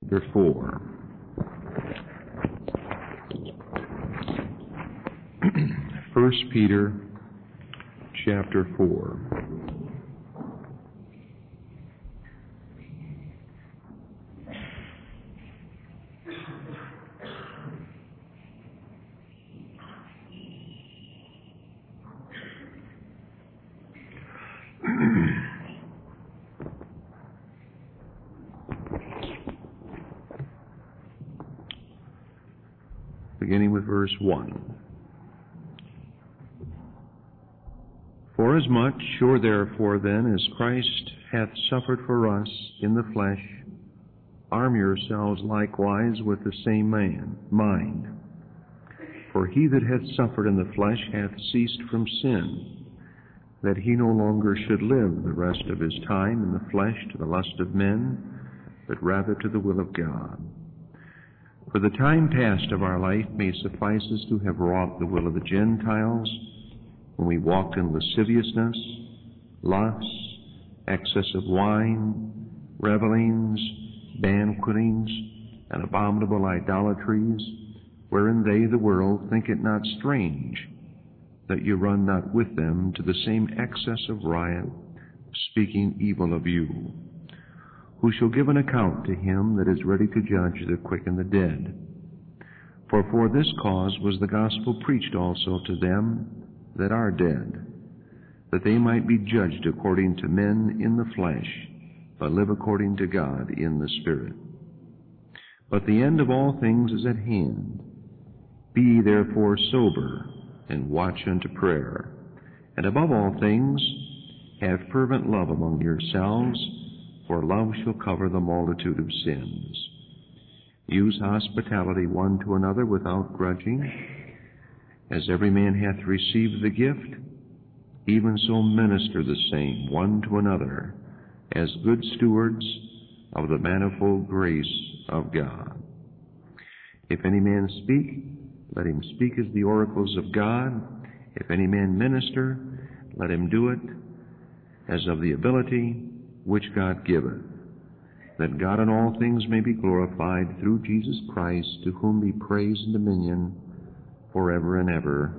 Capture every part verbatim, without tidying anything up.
Chapter four. First Peter chapter four. Beginning with verse one. Forasmuch, sure therefore then, as Christ hath suffered for us in the flesh, arm yourselves likewise with the same man, mind. For he that hath suffered in the flesh hath ceased from sin, that he no longer should live the rest of his time in the flesh to the lust of men, but rather to the will of God. For the time past of our life may suffice us to have wrought the will of the Gentiles, when we walked in lasciviousness, lusts, excess of wine, revellings, banquetings, and abominable idolatries, wherein they, the world, think it not strange that you run not with them to the same excess of riot, speaking evil of you, who shall give an account to him that is ready to judge the quick and the dead. For for this cause was the gospel preached also to them that are dead, that they might be judged according to men in the flesh, but live according to God in the Spirit. But the end of all things is at hand. Be ye therefore sober, and watch unto prayer. And above all things, have fervent love among yourselves, for love shall cover the multitude of sins. Use hospitality one to another without grudging. As every man hath received the gift, even so minister the same one to another, as good stewards of the manifold grace of God. If any man speak, let him speak as the oracles of God. If any man minister, let him do it as of the ability which God giveth, that God in all things may be glorified through Jesus Christ, to whom be praise and dominion forever and ever.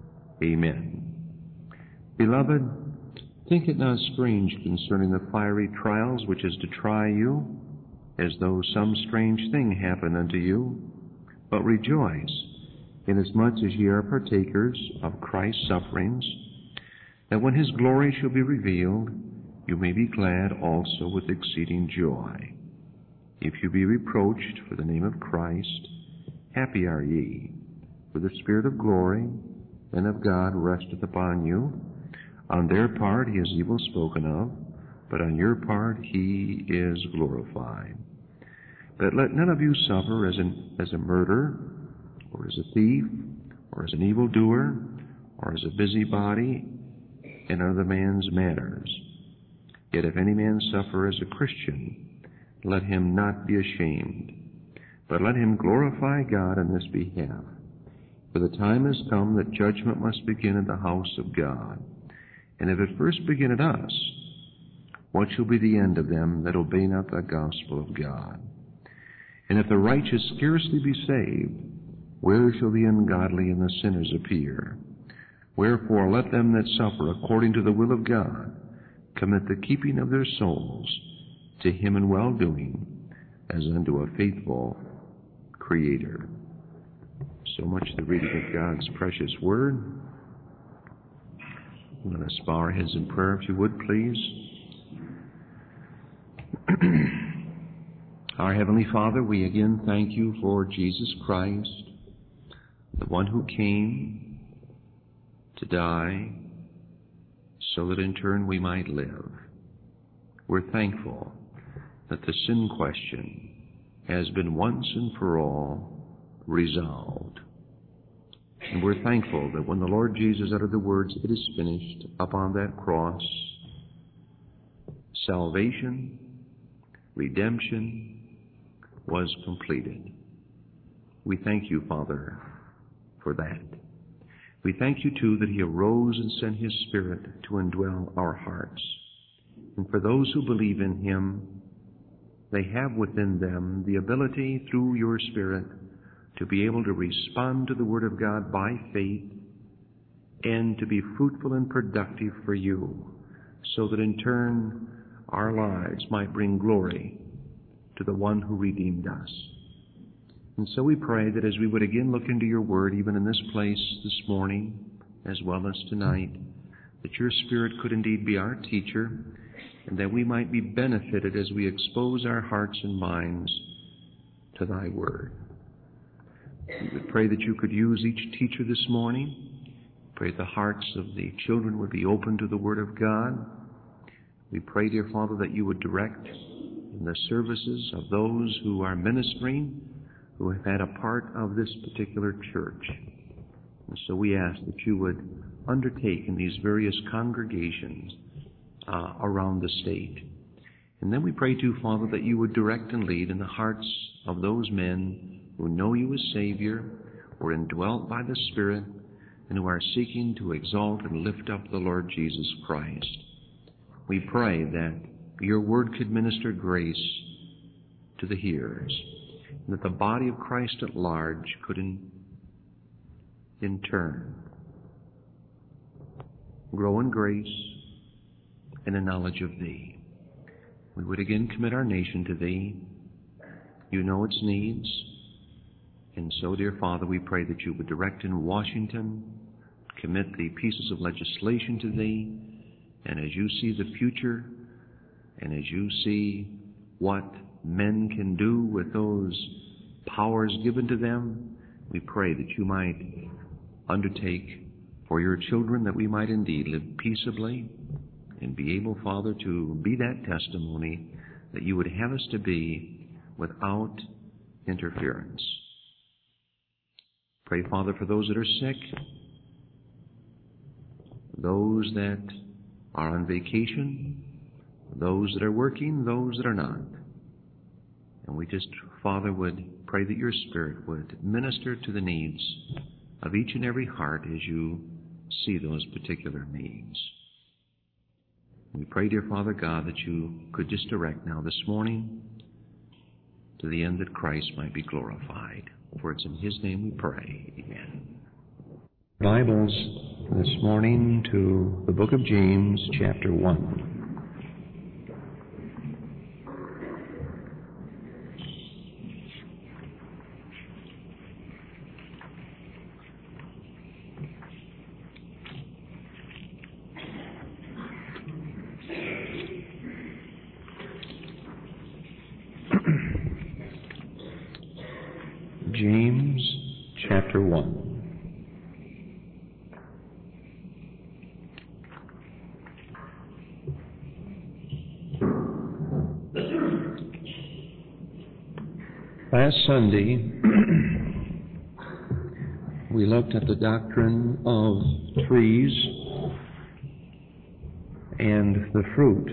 Amen. Beloved, think it not strange concerning the fiery trials which is to try you, as though some strange thing happened unto you, but rejoice, inasmuch as ye are partakers of Christ's sufferings, that when his glory shall be revealed, you may be glad also with exceeding joy. If you be reproached for the name of Christ, happy are ye, for the Spirit of glory and of God resteth upon you. On their part he is evil spoken of, but on your part he is glorified. But let none of you suffer as, an, as a murderer, or as a thief, or as an evildoer, or as a busybody in other man's matters. Yet if any man suffer as a Christian, let him not be ashamed, but let him glorify God in this behalf. For the time has come that judgment must begin in the house of God. And if it first begin at us, what shall be the end of them that obey not the gospel of God? And if the righteous scarcely be saved, where shall the ungodly and the sinners appear? Wherefore let them that suffer according to the will of God commit the keeping of their souls to him in well-doing, as unto a faithful Creator. So much the reading of God's precious Word. Let us bow our heads in prayer, if you would, please. Our Heavenly Father, we again thank you for Jesus Christ, the one who came to die so that in turn we might live. We're thankful that the sin question has been once and for all resolved. And we're thankful that when the Lord Jesus uttered the words, "It is finished," upon that cross, salvation, redemption was completed. We thank you, Father, for that. We thank you, too, that he arose and sent his Spirit to indwell our hearts. And for those who believe in him, they have within them the ability through your Spirit to be able to respond to the Word of God by faith and to be fruitful and productive for you, so that in turn our lives might bring glory to the one who redeemed us. And so we pray that as we would again look into your Word, even in this place this morning, as well as tonight, that your Spirit could indeed be our teacher, and that we might be benefited as we expose our hearts and minds to thy Word. We would pray that you could use each teacher this morning. Pray the hearts of the children would be open to the Word of God. We pray, dear Father, that you would direct in the services of those who are ministering, who have had a part of this particular church. And so we ask that you would undertake in these various congregations uh, around the state. And then we pray too, Father, that you would direct and lead in the hearts of those men who know you as Savior, who are indwelt by the Spirit, and who are seeking to exalt and lift up the Lord Jesus Christ. We pray that your word could minister grace to the hearers, and that the body of Christ at large could in, in turn grow in grace and in knowledge of thee. We would again commit our nation to thee. You know its needs. And so, dear Father, we pray that you would direct in Washington, commit the pieces of legislation to thee, and as you see the future, and as you see what men can do with those powers given to them, we pray that you might undertake for your children, that we might indeed live peaceably and be able, Father, to be that testimony that you would have us to be without interference. Pray, Father, for those that are sick, those that are on vacation, those that are working, those that are not. And we just, Father, would pray that your Spirit would minister to the needs of each and every heart as you see those particular needs. We pray, dear Father God, that you could just direct now this morning to the end that Christ might be glorified. For it's in his name we pray. Amen. Bibles this morning to the book of James, chapter one. James, chapter one. Last Sunday, we looked at the doctrine of trees and the fruit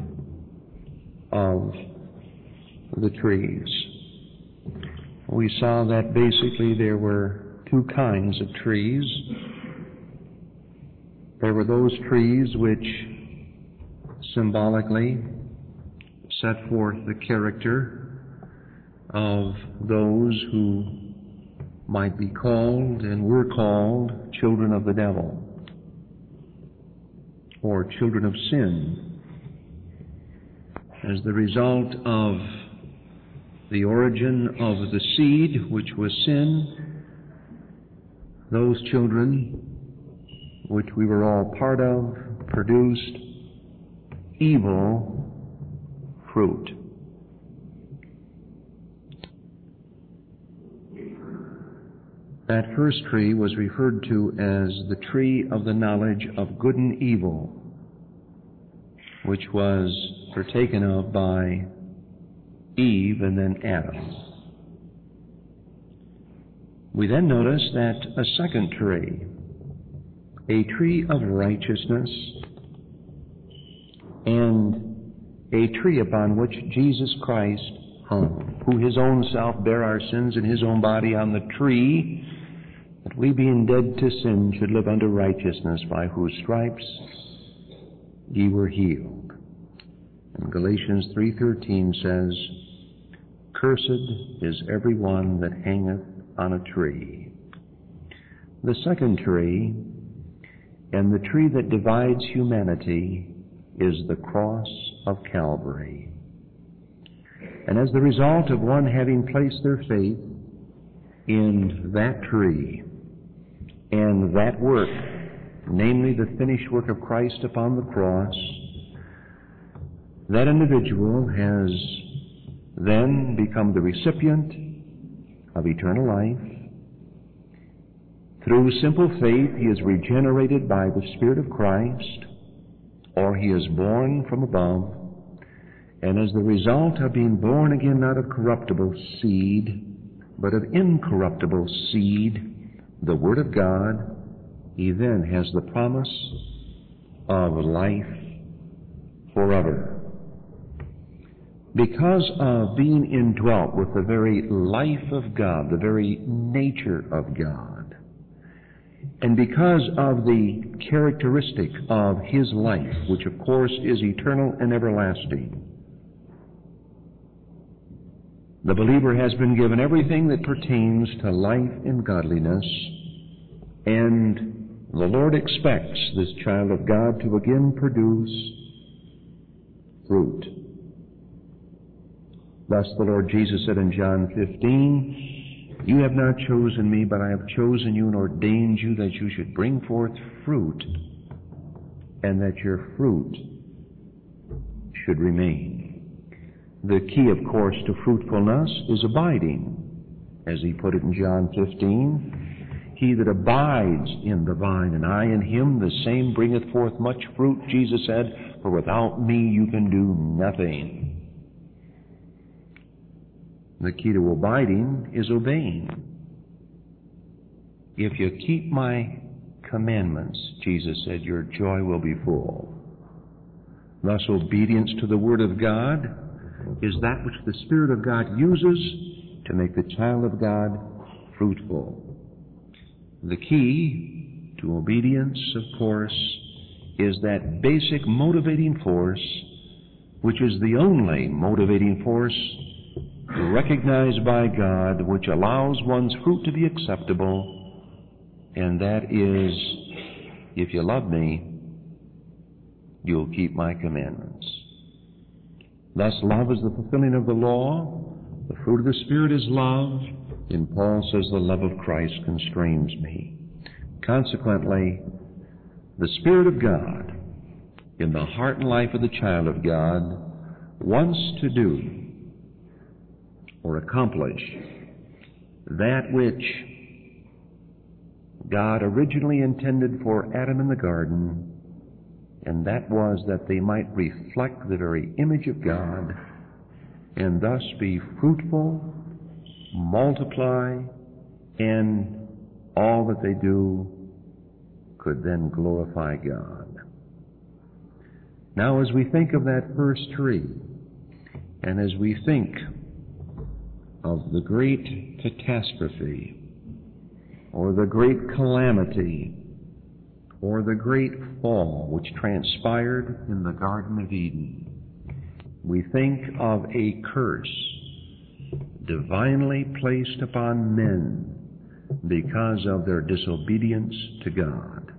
of the trees. We saw that basically there were two kinds of trees. There were those trees which symbolically set forth the character of those who might be called and were called children of the devil or children of sin as the result of the origin of the seed, which was sin. Those children, which we were all part of, produced evil fruit. That first tree was referred to as the tree of the knowledge of good and evil, which was partaken of by Eve and then Adam. We then notice that a second tree, a tree of righteousness, and a tree upon which Jesus Christ hung, who his own self bare our sins in his own body on the tree, that we being dead to sin should live unto righteousness, by whose stripes ye were healed. And Galatians three thirteen says, "Cursed is every one that hangeth on a tree." The second tree, and the tree that divides humanity, is the cross of Calvary. And as the result of one having placed their faith in that tree and that work, namely the finished work of Christ upon the cross, that individual has then become the recipient of eternal life. Through simple faith, he is regenerated by the Spirit of Christ, or he is born from above. And as the result of being born again not of corruptible seed, but of incorruptible seed, the Word of God, he then has the promise of life forever. Because of being indwelt with the very life of God, the very nature of God, and because of the characteristic of his life, which of course is eternal and everlasting, the believer has been given everything that pertains to life and godliness, and the Lord expects this child of God to again produce fruit. Thus the Lord Jesus said in John fifteen, "You have not chosen me, but I have chosen you and ordained you that you should bring forth fruit, and that your fruit should remain." The key, of course, to fruitfulness is abiding. As he put it in John fifteen, "He that abides in the vine, and I in him, the same bringeth forth much fruit," Jesus said, "for without me you can do nothing." The key to abiding is obeying. "If you keep my commandments," Jesus said, "your joy will be full." Thus, obedience to the Word of God is that which the Spirit of God uses to make the child of God fruitful. The key to obedience, of course, is that basic motivating force, which is the only motivating force recognized by God, which allows one's fruit to be acceptable, and that is, "If you love me, you'll keep my commandments." Thus, love is the fulfilling of the law. The fruit of the Spirit is love. And Paul says, "The love of Christ constrains me." Consequently, the Spirit of God in the heart and life of the child of God wants to do or accomplish that which God originally intended for Adam in the garden, and that was that they might reflect the very image of God and thus be fruitful, multiply, and all that they do could then glorify God. Now, as we think of that first tree, and as we think of the great catastrophe, or the great calamity, or the great fall which transpired in the Garden of Eden, we think of a curse divinely placed upon men because of their disobedience to God.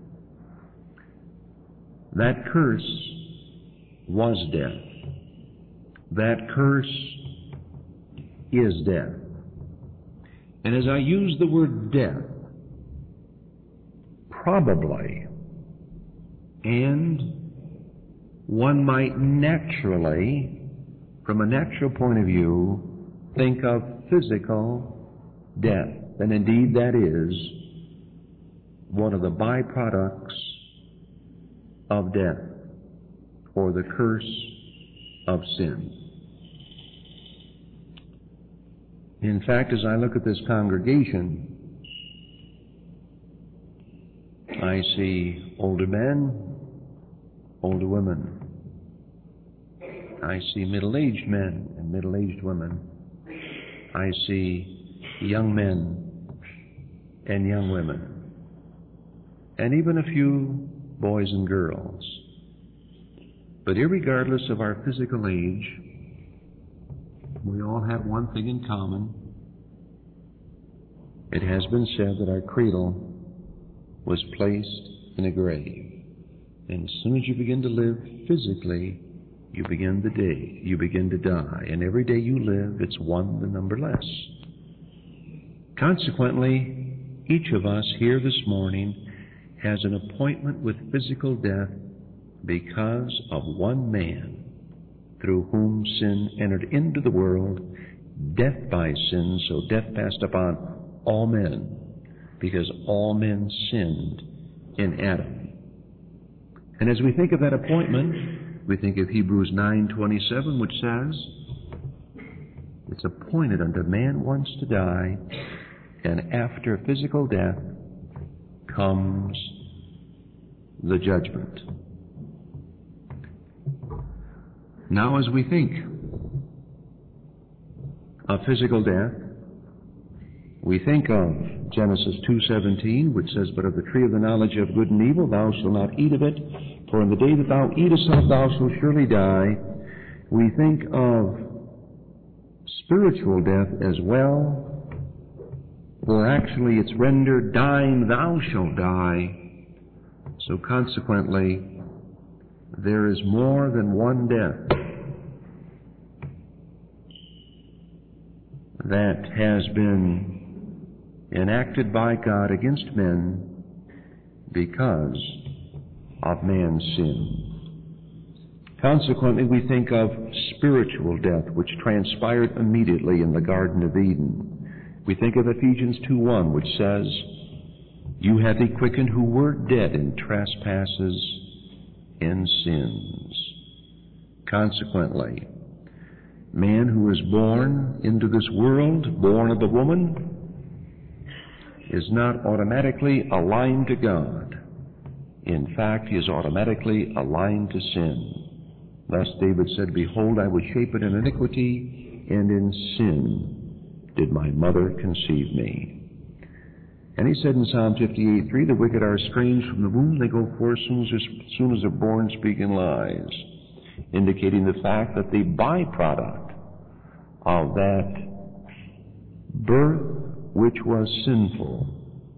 That curse was death. That curse is death. And as I use the word death, probably, and one might naturally, from a natural point of view, think of physical death. And indeed that is one of the byproducts of death, or the curse of sin. In fact, as I look at this congregation, I see older men, older women. I see middle-aged men and middle-aged women. I see young men and young women, and even a few boys and girls. But irregardless of our physical age, we all have one thing in common. It has been said that our cradle was placed in a grave. And as soon as you begin to live physically, you begin the day, you begin to die. And every day you live, it's one the number less. Consequently, each of us here this morning has an appointment with physical death because of one man through whom sin entered into the world, death by sin, so death passed upon all men, because all men sinned in Adam. And as we think of that appointment, we think of Hebrews nine twenty-seven, which says, it's appointed unto man once to die, and after physical death comes the judgment. Now, as we think of physical death, we think of Genesis two seventeen, which says, but of the tree of the knowledge of good and evil thou shalt not eat of it, for in the day that thou eatest of it thou shalt surely die. We think of spiritual death as well, for actually it's rendered, dying thou shalt die. So consequently, there is more than one death that has been enacted by God against men because of man's sin. Consequently, we think of spiritual death, which transpired immediately in the Garden of Eden. We think of Ephesians two one, which says, you have he quickened who were dead in trespasses and sins. Consequently, man who is born into this world, born of a woman, is not automatically aligned to God. In fact, he is automatically aligned to sin. Thus David said, behold, I was shapen in iniquity, and in sin did my mother conceive me. And he said in Psalm fifty-eight three, the wicked are estranged from the womb, they go forth as soon as, as soon as they're born speaking lies, indicating the fact that the byproduct of that birth, which was sinful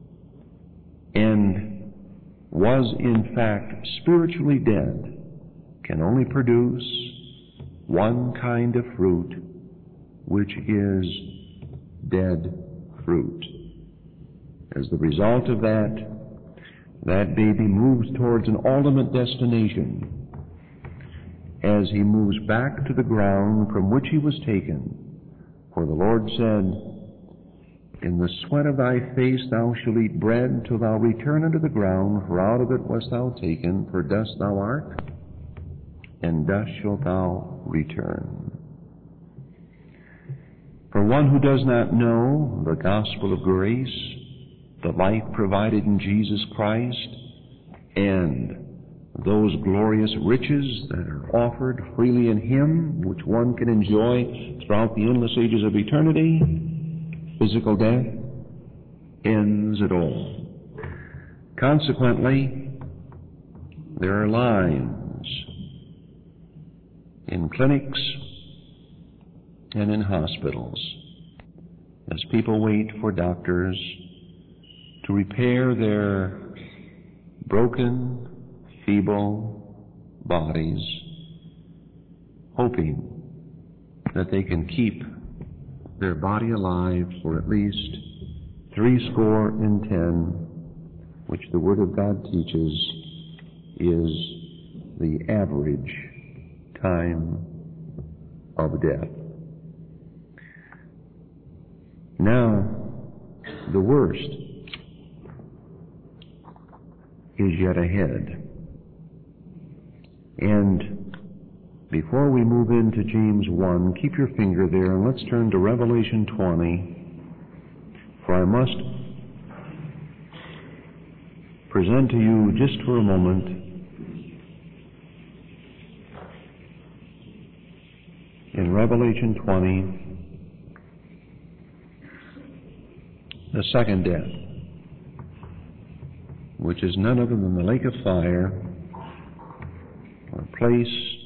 and was in fact spiritually dead, can only produce one kind of fruit, which is dead fruit. As the result of that, that baby moves towards an ultimate destination as he moves back to the ground from which he was taken. For the Lord said, in the sweat of thy face thou shalt eat bread till thou return unto the ground, for out of it wast thou taken, for dust thou art, and dust shalt thou return. For one who does not know the gospel of grace, the life provided in Jesus Christ, and those glorious riches that are offered freely in Him, which one can enjoy throughout the endless ages of eternity, physical death ends it all. Consequently, there are lines in clinics and in hospitals as people wait for doctors to repair their broken, feeble bodies, hoping that they can keep their body alive for at least three score and ten, which the Word of God teaches is the average time of death. Now, the worst is yet ahead. And before we move into James one, keep your finger there and let's turn to Revelation twenty, for I must present to you just for a moment in Revelation twenty the second death, which is none other than the lake of fire, a place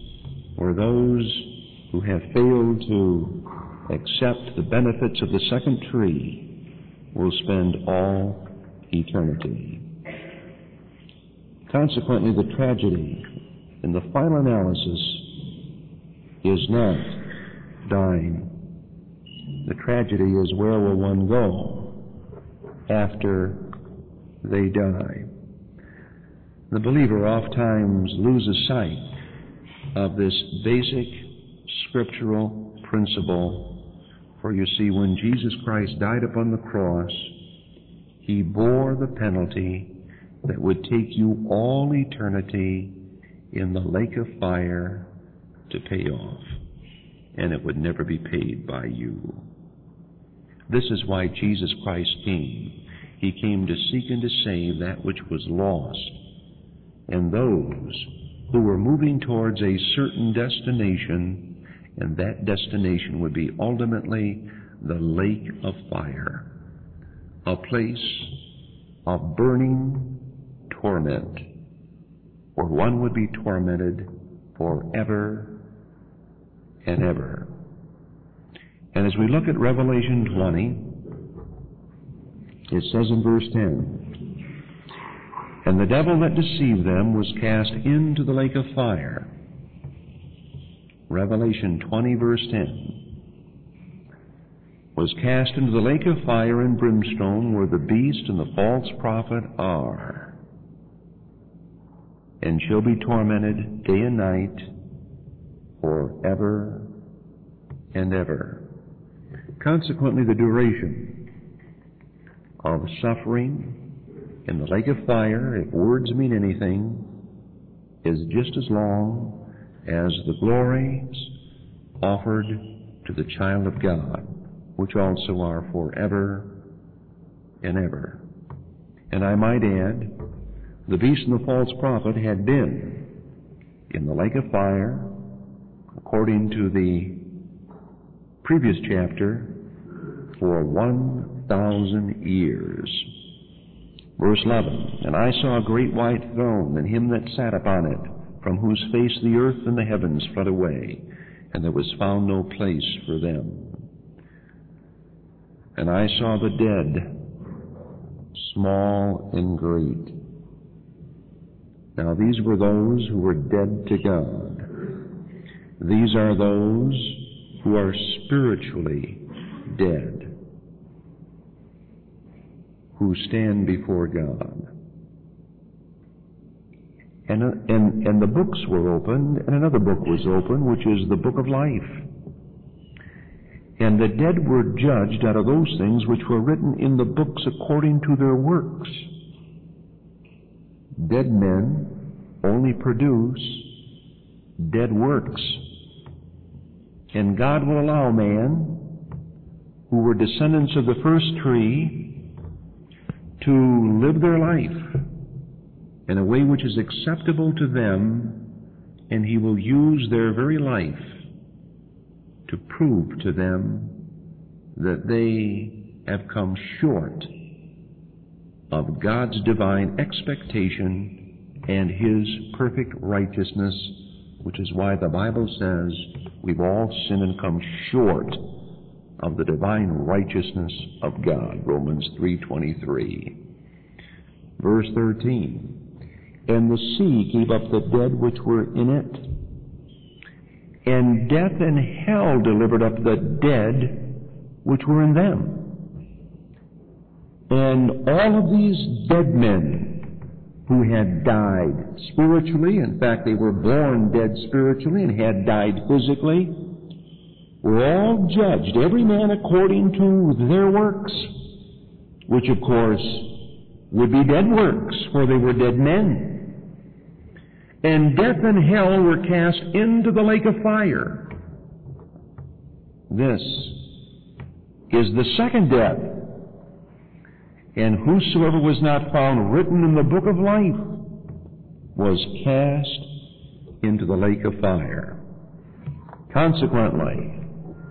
where those who have failed to accept the benefits of the second tree will spend all eternity. Consequently, the tragedy in the final analysis is not dying. The tragedy is, where will one go after they die? The believer oftentimes loses sight of this basic scriptural principle. For you see, when Jesus Christ died upon the cross, He bore the penalty that would take you all eternity in the lake of fire to pay off, and it would never be paid by you. This is why Jesus Christ came. He came to seek and to save that which was lost, and those who were moving towards a certain destination, and that destination would be ultimately the lake of fire, a place of burning torment, where one would be tormented forever and ever. And as we look at Revelation twenty, it says in verse ten, "And the devil that deceived them was cast into the lake of fire." Revelation twenty, verse ten, "was cast into the lake of fire and brimstone, where the beast and the false prophet are, and shall be tormented day and night forever and ever." Consequently, the duration of suffering in the lake of fire, if words mean anything, is just as long as the glories offered to the child of God, which also are forever and ever. And I might add, the beast and the false prophet had been in the lake of fire, according to the previous chapter, for one thousand years. Verse eleven, "And I saw a great white throne, and him that sat upon it, from whose face the earth and the heavens fled away, and there was found no place for them. And I saw the dead, small and great." Now these were those who were dead to God. These are those who are spiritually dead, who stand before God. And, and, and the books were opened, and another book was opened, which is the book of life. And the dead were judged out of those things which were written in the books according to their works. Dead men only produce dead works. And God will allow man, who were descendants of the first tree, to live their life in a way which is acceptable to them, and He will use their very life to prove to them that they have come short of God's divine expectation and His perfect righteousness, which is why the Bible says we've all sinned and come short of the divine righteousness of God. Romans three twenty-three. Verse thirteen, "And the sea gave up the dead which were in it, and death and hell delivered up the dead which were in them. And all of these dead men who had died spiritually, in fact they were born dead spiritually and had died physically, were all judged, every man according to their works, which of course would be dead works, for they were dead men. And death and hell were cast into the lake of fire." This is the second death. "And whosoever was not found written in the book of life was cast into the lake of fire." Consequently,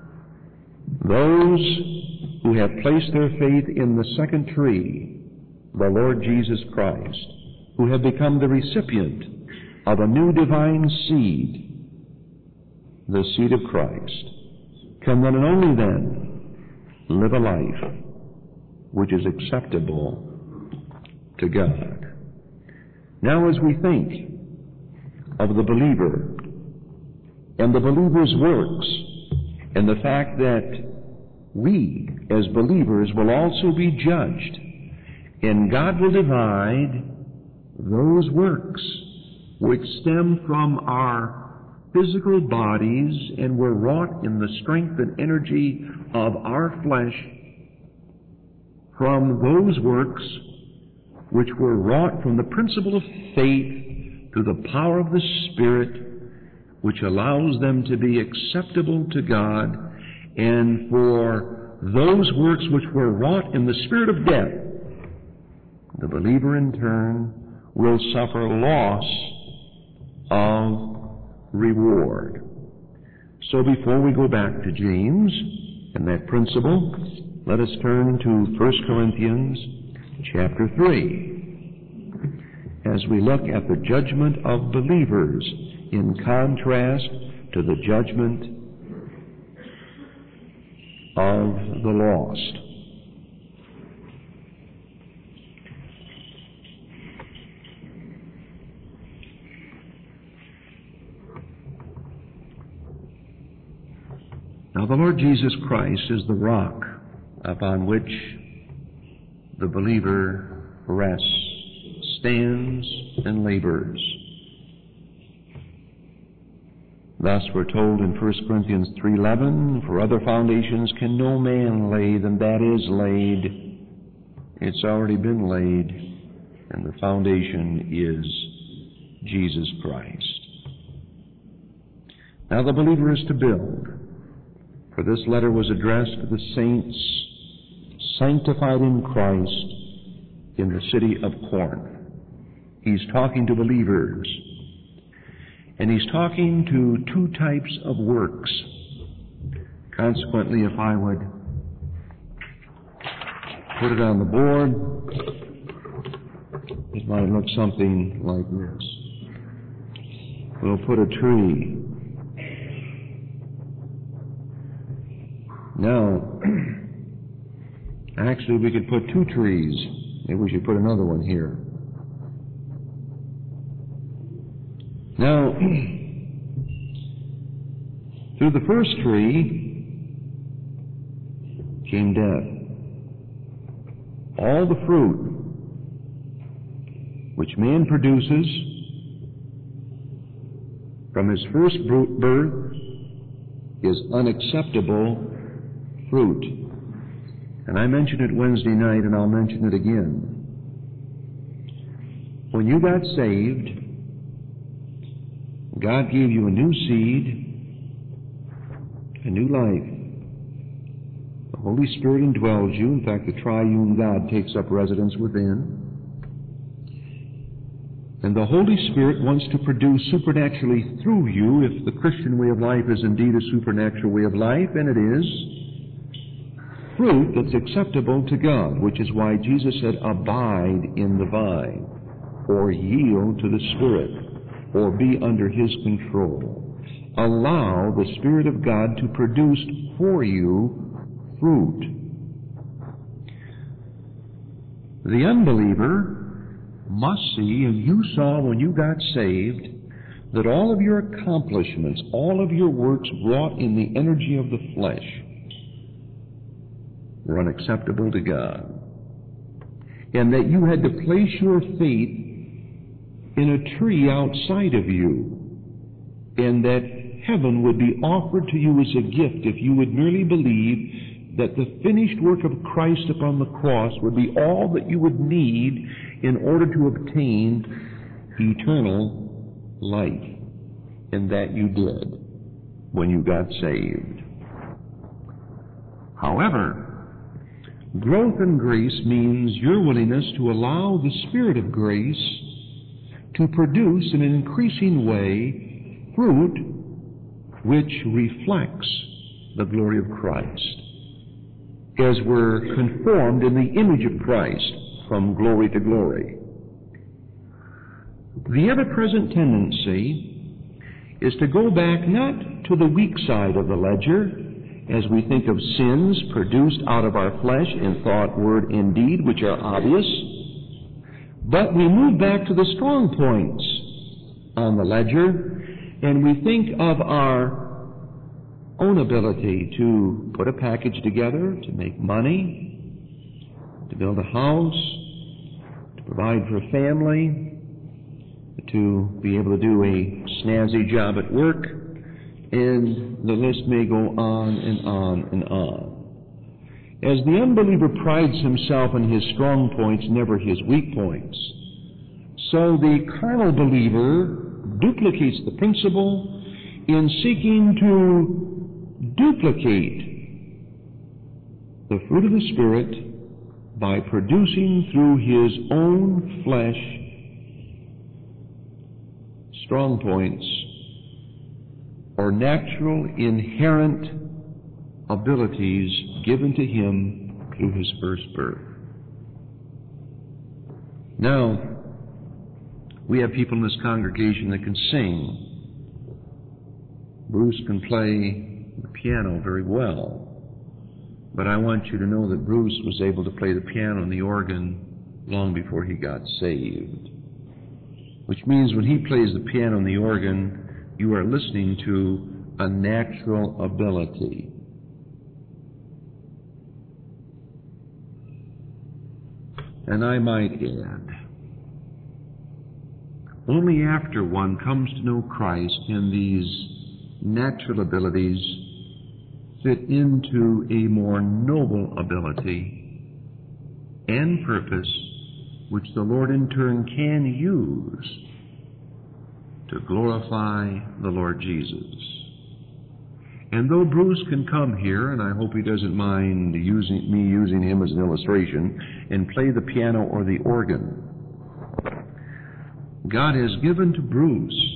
those who have placed their faith in the second tree, the Lord Jesus Christ, who have become the recipient of a new divine seed, the seed of Christ, can then and only then live a life which is acceptable to God. Now, as we think of the believer and the believer's works, and the fact that we, as believers, will also be judged, and God will divide those works which stem from our physical bodies and were wrought in the strength and energy of our flesh from those works which were wrought from the principle of faith through the power of the Spirit, which allows them to be acceptable to God, and for those works which were wrought in the spirit of death, the believer in turn will suffer loss of reward. So before we go back to James and that principle, let us turn to First Corinthians chapter three as we look at the judgment of believers in contrast to the judgment of the lost. Now the Lord Jesus Christ is the rock upon which the believer rests, stands, and labors. Thus we're told in First Corinthians three eleven, for other foundations can no man lay than that is laid. It's already been laid, and the foundation is Jesus Christ. Now the believer is to build, for this letter was addressed to the saints sanctified in Christ in the city of Corinth. He's talking to believers, and he's talking to two types of works. Consequently, if I would put it on the board, it might look something like this. We'll put a tree. Now, actually we could put two trees. Maybe we should put another one here. Now, through the first tree came death. All the fruit which man produces from his first birth is unacceptable fruit. And I mentioned it Wednesday night, and I'll mention it again. When you got saved, God gave you a new seed, a new life. The Holy Spirit indwells you. In fact, the triune God takes up residence within. And the Holy Spirit wants to produce supernaturally through you, if the Christian way of life is indeed a supernatural way of life, and it is, fruit that's acceptable to God, which is why Jesus said, abide in the vine, or yield to the Spirit, or be under His control. Allow the Spirit of God to produce for you fruit. The unbeliever must see, and you saw when you got saved, that all of your accomplishments, all of your works wrought in the energy of the flesh were unacceptable to God, and that you had to place your faith in a tree outside of you, and that heaven would be offered to you as a gift if you would merely believe that the finished work of Christ upon the cross would be all that you would need in order to obtain eternal life, and that you did when you got saved. However, growth in grace means your willingness to allow the Spirit of grace to produce in an increasing way fruit which reflects the glory of Christ, as we're conformed in the image of Christ from glory to glory. The ever-present tendency is to go back not to the weak side of the ledger as we think of sins produced out of our flesh in thought, word, and deed, which are obvious. But we move back to the strong points on the ledger, and we think of our own ability to put a package together, to make money, to build a house, to provide for a family, to be able to do a snazzy job at work, and the list may go on and on and on. As the unbeliever prides himself on his strong points, never his weak points, so the carnal believer duplicates the principle in seeking to duplicate the fruit of the Spirit by producing through his own flesh strong points or natural inherent abilities given to him through his first birth. Now, we have people in this congregation that can sing. Bruce can play the piano very well. But I want you to know that Bruce was able to play the piano and the organ long before he got saved. Which means when he plays the piano and the organ, you are listening to a natural ability. And I might add, only after one comes to know Christ can these natural abilities fit into a more noble ability and purpose which the Lord in turn can use to glorify the Lord Jesus. And though Bruce can come here, and I hope he doesn't mind using me using him as an illustration, and play the piano or the organ, God has given to Bruce,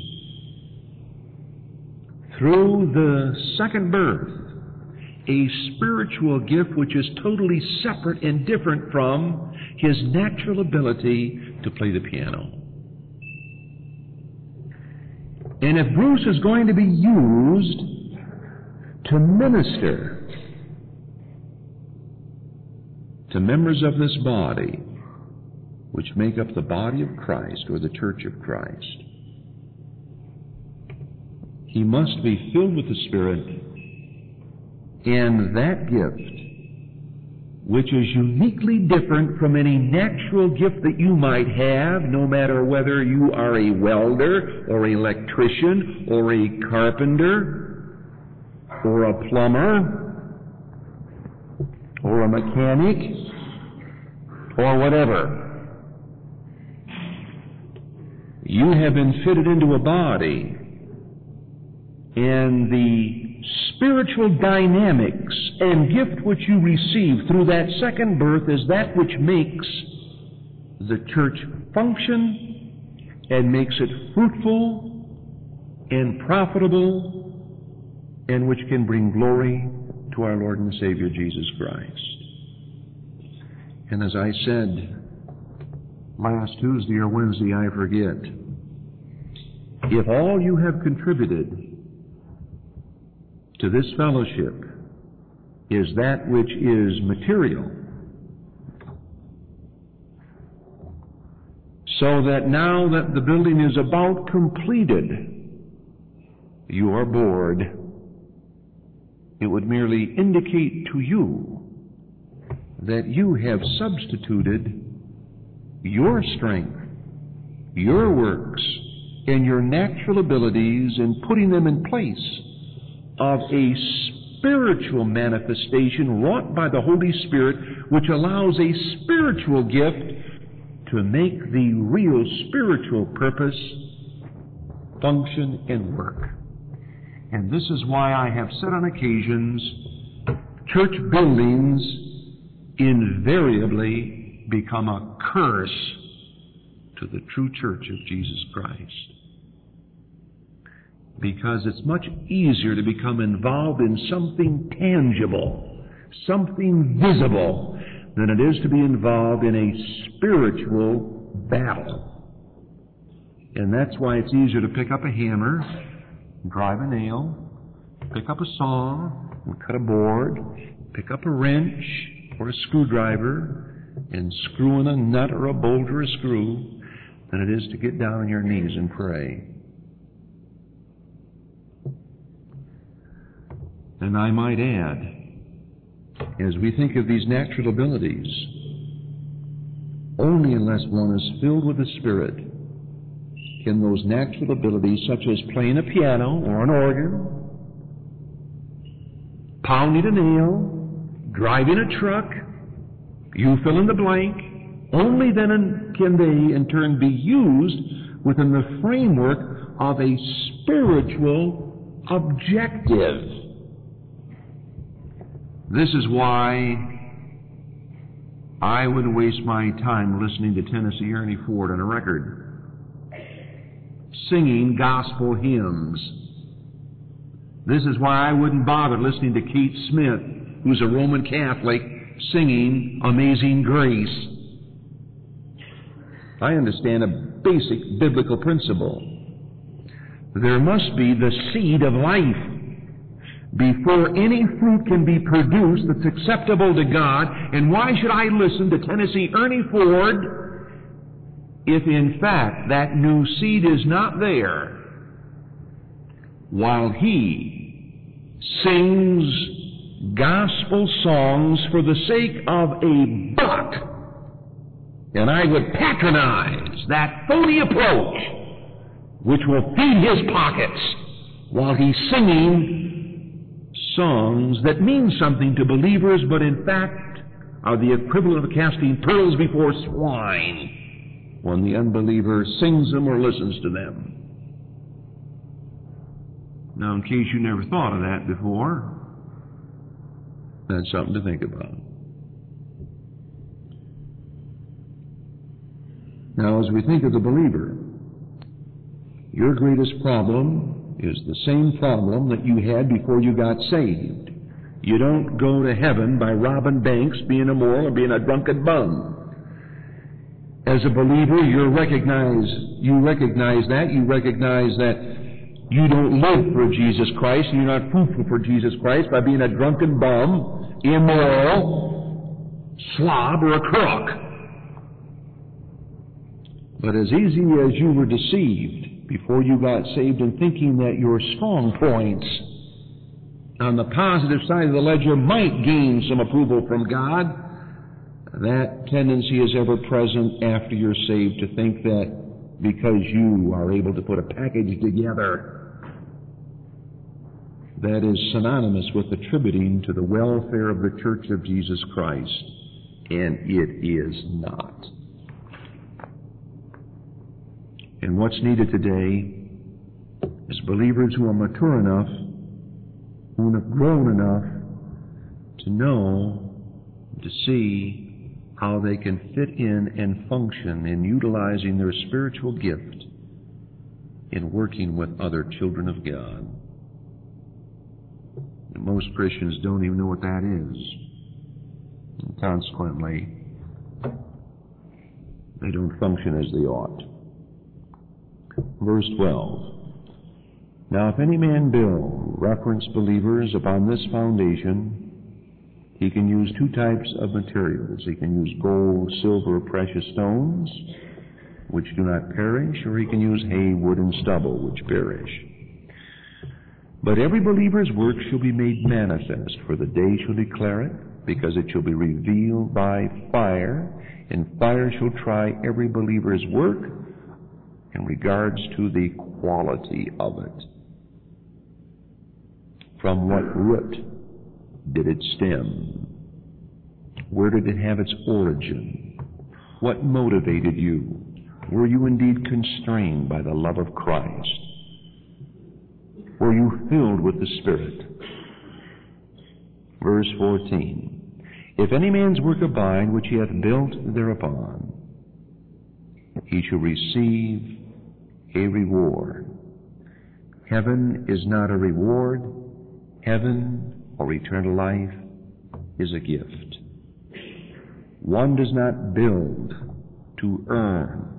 through the second birth, a spiritual gift which is totally separate and different from his natural ability to play the piano. And if Bruce is going to be used to minister to members of this body, which make up the body of Christ or the church of Christ, he must be filled with the Spirit, and that gift, which is uniquely different from any natural gift that you might have, no matter whether you are a welder or an electrician or a carpenter or a plumber or a mechanic or whatever. You have been fitted into a body, and the spiritual dynamics and gift which you receive through that second birth is that which makes the church function and makes it fruitful and profitable, and which can bring glory to our Lord and Savior Jesus Christ. And as I said last Tuesday or Wednesday, I forget, if all you have contributed to this fellowship is that which is material, so that now that the building is about completed, you are bored, it would merely indicate to you that you have substituted your strength, your works, and your natural abilities and putting them in place of a spiritual manifestation wrought by the Holy Spirit, which allows a spiritual gift to make the real spiritual purpose function and work. And this is why I have said on occasions, church buildings invariably become a curse to the true church of Jesus Christ. Because it's much easier to become involved in something tangible, something visible, than it is to be involved in a spiritual battle. And that's why it's easier to pick up a hammer, drive a nail, pick up a saw and cut a board, pick up a wrench or a screwdriver and screw in a nut or a bolt or a screw than it is to get down on your knees and pray. And I might add, as we think of these natural abilities, only unless one is filled with the Spirit can those natural abilities, such as playing a piano or an organ, pounding a nail, driving a truck, you fill in the blank, only then can they in turn be used within the framework of a spiritual objective. This is why I would waste my time listening to Tennessee Ernie Ford on a record, singing gospel hymns. This is why I wouldn't bother listening to Keith Smith, who's a Roman Catholic, singing Amazing Grace. I understand a basic biblical principle. There must be the seed of life before any fruit can be produced that's acceptable to God. And why should I listen to Tennessee Ernie Ford if in fact that new seed is not there while he sings gospel songs for the sake of a buck? And I would patronize that phony approach which will feed his pockets while he's singing songs that mean something to believers, but in fact are the equivalent of casting pearls before swine when the unbeliever sings them or listens to them. Now, in case you never thought of that before, that's something to think about. Now, as we think of the believer, your greatest problem is the same problem that you had before you got saved. You don't go to heaven by robbing banks, being immoral, or being a drunken bum. As a believer, you recognize, you recognize that. You recognize that you don't live for Jesus Christ, and you're not fruitful for Jesus Christ by being a drunken bum, immoral, slob, or a crook. But as easy as you were deceived before you got saved in thinking that your strong points on the positive side of the ledger might gain some approval from God, that tendency is ever present after you're saved to think that because you are able to put a package together, that is synonymous with attributing to the welfare of the Church of Jesus Christ, and it is not. And what's needed today is believers who are mature enough, who have grown enough to know, to see how they can fit in and function in utilizing their spiritual gift in working with other children of God. And most Christians don't even know what that is. And consequently, they don't function as they ought. Verse twelve. Now if any man build, reference believers, upon this foundation, he can use two types of materials. He can use gold, silver, precious stones, which do not perish, or he can use hay, wood, and stubble, which perish. But every believer's work shall be made manifest, for the day shall declare it, because it shall be revealed by fire, and fire shall try every believer's work in regards to the quality of it. From what root did it stem? Where did it have its origin? What motivated you? Were you indeed constrained by the love of Christ? Were you filled with the Spirit? Verse fourteen. If any man's work abide which he hath built thereupon, he shall receive a reward. Heaven is not a reward. Heaven, or eternal life, is a gift. One does not build to earn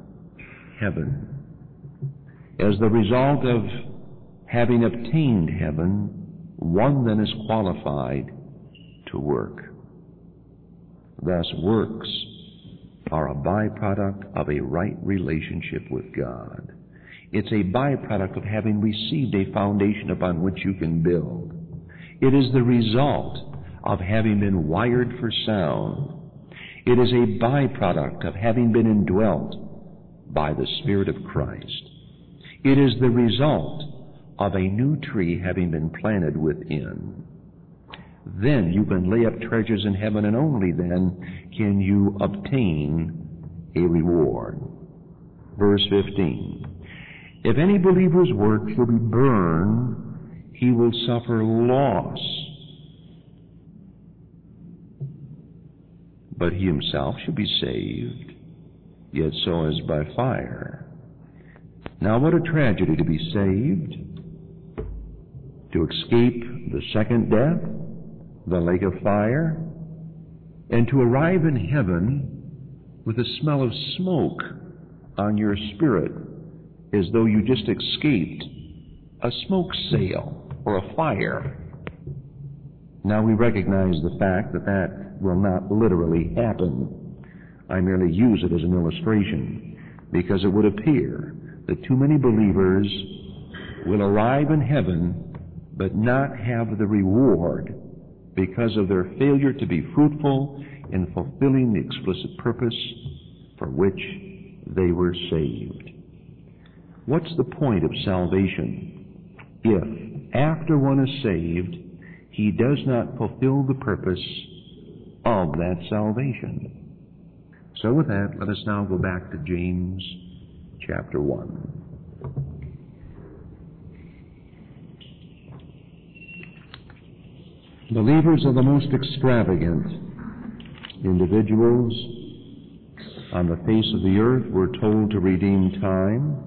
heaven. As the result of having obtained heaven, one then is qualified to work. Thus, works are a byproduct of a right relationship with God. It's a byproduct of having received a foundation upon which you can build. It is the result of having been wired for sound. It is a byproduct of having been indwelt by the Spirit of Christ. It is the result of a new tree having been planted within. Then you can lay up treasures in heaven, and only then can you obtain a reward. Verse fifteen. If any believer's work shall be burned, he will suffer loss, but he himself shall be saved, yet so as by fire. Now what a tragedy to be saved, to escape the second death, the lake of fire, and to arrive in heaven with the smell of smoke on your spirit, as though you just escaped a smoke sail or a fire. Now we recognize the fact that that will not literally happen. I merely use it as an illustration because it would appear that too many believers will arrive in heaven but not have the reward because of their failure to be fruitful in fulfilling the explicit purpose for which they were saved. What's the point of salvation if, after one is saved, he does not fulfill the purpose of that salvation? So with that, let us now go back to James chapter one. Believers are the most extravagant individuals on the face of the earth. We're told to redeem time.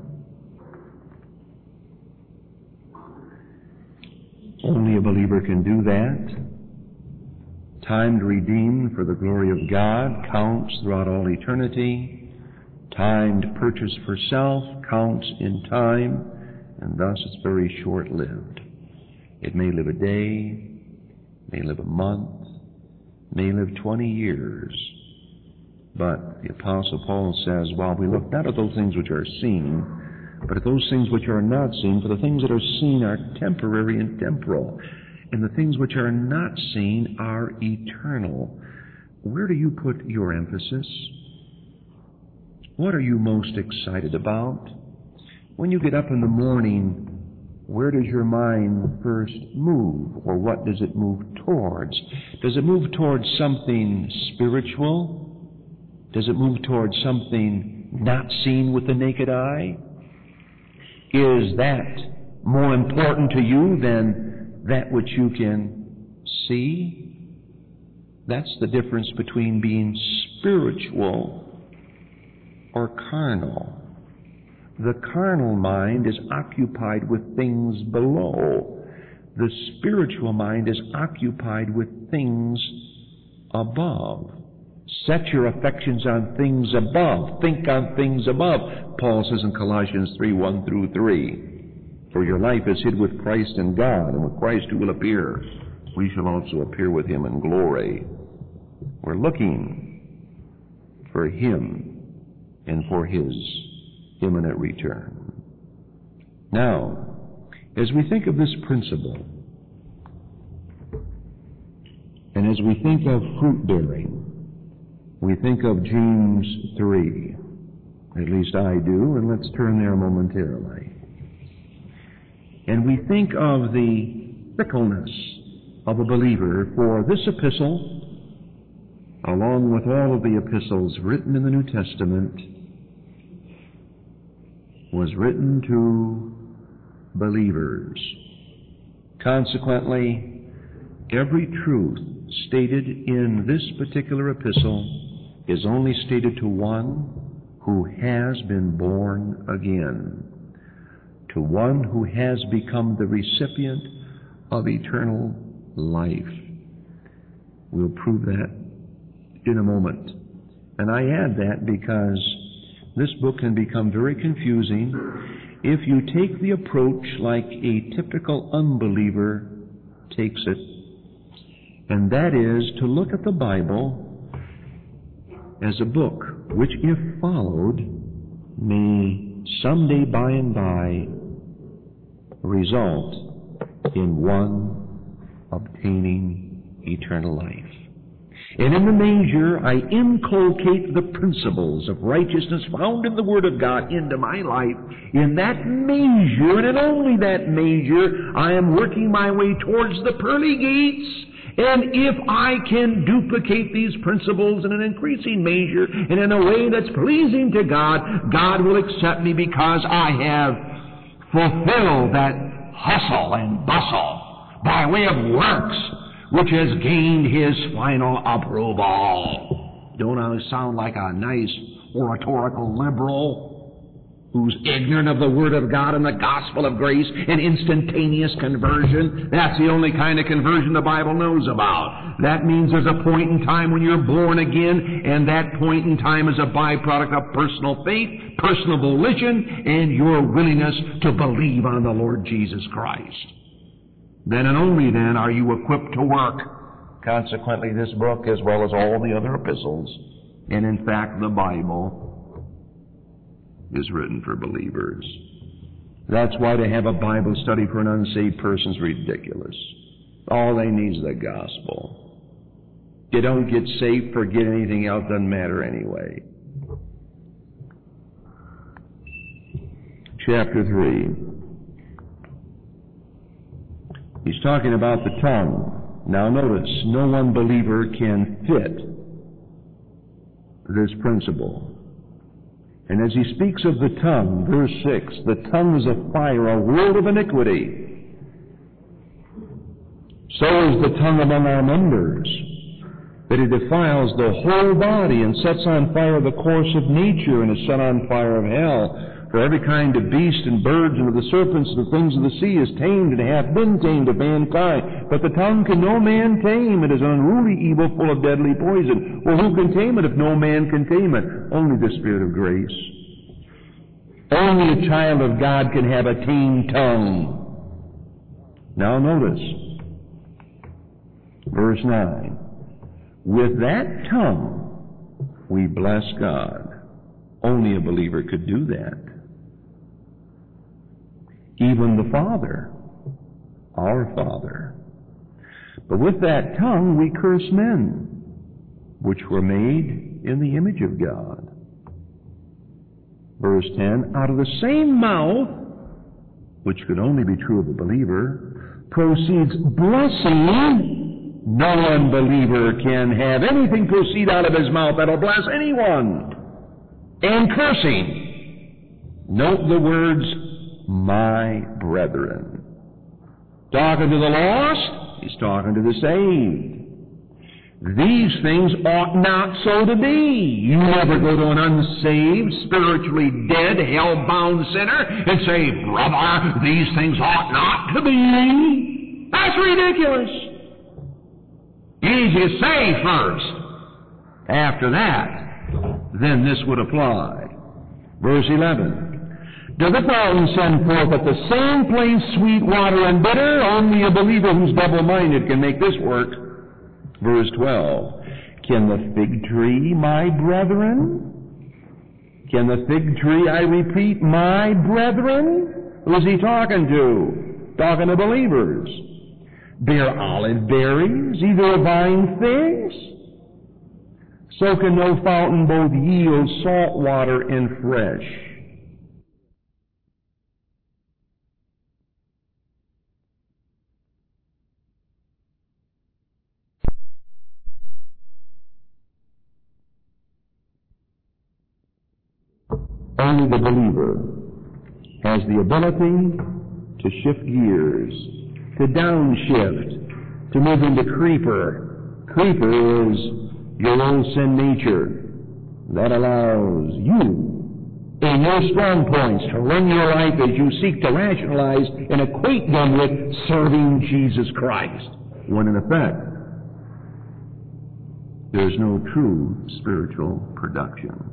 Only a believer can do that. Time to redeem for the glory of God counts throughout all eternity. Time to purchase for self counts in time, and thus it's very short-lived. It may live a day, may live a month, may live twenty years. But the Apostle Paul says, while we look not at those things which are seen, but at those things which are not seen, for the things that are seen are temporary and temporal, and the things which are not seen are eternal. Where do you put your emphasis? What are you most excited about? When you get up in the morning, where does your mind first move, or what does it move towards? Does it move towards something spiritual? Does it move towards something not seen with the naked eye? Is that more important to you than that which you can see? That's the difference between being spiritual or carnal. The carnal mind is occupied with things below. The spiritual mind is occupied with things above. Set your affections on things above. Think on things above. Paul says in Colossians three, one through three, for your life is hid with Christ in God, and with Christ who will appear, we shall also appear with him in glory. We're looking for him and for his imminent return. Now, as we think of this principle, and as we think of fruit bearing, we think of James three. At least I do, and let's turn there momentarily. And we think of the fickleness of a believer, for this epistle, along with all of the epistles written in the New Testament, was written to believers. Consequently, every truth stated in this particular epistle is only stated to one who has been born again, to one who has become the recipient of eternal life. We'll prove that in a moment. And I add that because this book can become very confusing if you take the approach like a typical unbeliever takes it, and that is to look at the Bible as a book which, if followed, may someday by and by result in one obtaining eternal life. And in the measure I inculcate the principles of righteousness found in the Word of God into my life, in that measure, and in only that measure, I am working my way towards the pearly gates. And if I can duplicate these principles in an increasing measure and in a way that's pleasing to God, God will accept me because I have fulfilled that hustle and bustle by way of works which has gained His final approval. Don't I sound like a nice oratorical liberal who's ignorant of the Word of God and the gospel of grace and instantaneous conversion? That's the only kind of conversion the Bible knows about. That means there's a point in time when you're born again, and that point in time is a byproduct of personal faith, personal volition, and your willingness to believe on the Lord Jesus Christ. Then and only then are you equipped to work. Consequently, this book, as well as all the other epistles, and in fact the Bible, is written for believers. That's why to have a Bible study for an unsaved person is ridiculous. All they need is the gospel. You don't get saved, forget anything else, doesn't matter anyway. Chapter three. He's talking about the tongue. Now notice, no one believer can fit this principle. And as he speaks of the tongue, verse six, the tongue is a fire, a world of iniquity. So is the tongue among our members, that it defiles the whole body and sets on fire the course of nature and is set on fire of hell. For every kind of beast and birds and of the serpents and the things of the sea is tamed and hath been tamed of mankind. But the tongue can no man tame. It is an unruly evil full of deadly poison. Well, who can tame it if no man can tame it? Only the Spirit of grace. Only a child of God can have a tamed tongue. Now notice, verse nine. With that tongue we bless God. Only a believer could do that. Even the Father, our Father. But with that tongue we curse men, which were made in the image of God. Verse ten, out of the same mouth, which could only be true of a believer, proceeds blessing. No unbeliever can have anything proceed out of his mouth that'll bless anyone. And cursing. Note the words, my brethren. Talking to the lost, he's talking to the saved. These things ought not so to be. You never go to an unsaved, spiritually dead, hell-bound sinner and say, brother, these things ought not to be. That's ridiculous. You need to say first. After that, then this would apply. Verse eleven. Does the fountain send forth at the same place sweet water and bitter? Only a believer who's double-minded can make this work. Verse twelve. Can the fig tree, my brethren? Can the fig tree, I repeat, my brethren? Who's he talking to? Talking to believers. Bear olive berries, either of vine figs? So can no fountain both yield salt water and fresh. Only the believer has the ability to shift gears, to downshift, to move into creeper. Creeper is your own sin nature. That allows you, in your strong points, to run your life as you seek to rationalize and equate them with serving Jesus Christ, when in effect, there's no true spiritual production.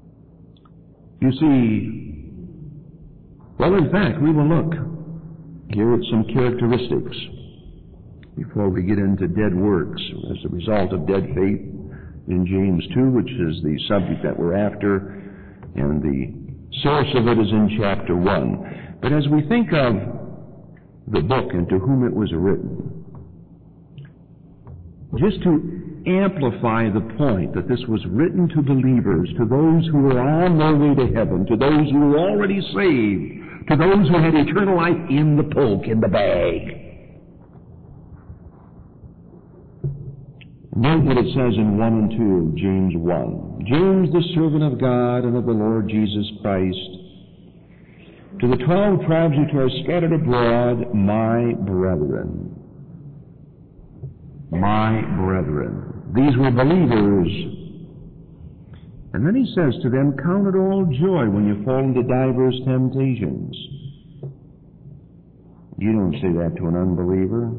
You see, well, in fact, we will look Here are some characteristics before we get into dead works as a result of dead faith in James two, which is the subject that we're after, and the source of it is in chapter one. But as we think of the book and to whom it was written, just to amplify the point that this was written to believers, to those who were on their way to heaven, to those who were already saved, to those who had eternal life in the poke, in the bag. Note what it says in one and two of James one. James, the servant of God and of the Lord Jesus Christ, to the twelve tribes which are scattered abroad, my brethren. My brethren. These were believers. And then he says to them, count it all joy when you fall into divers temptations. You don't say that to an unbeliever.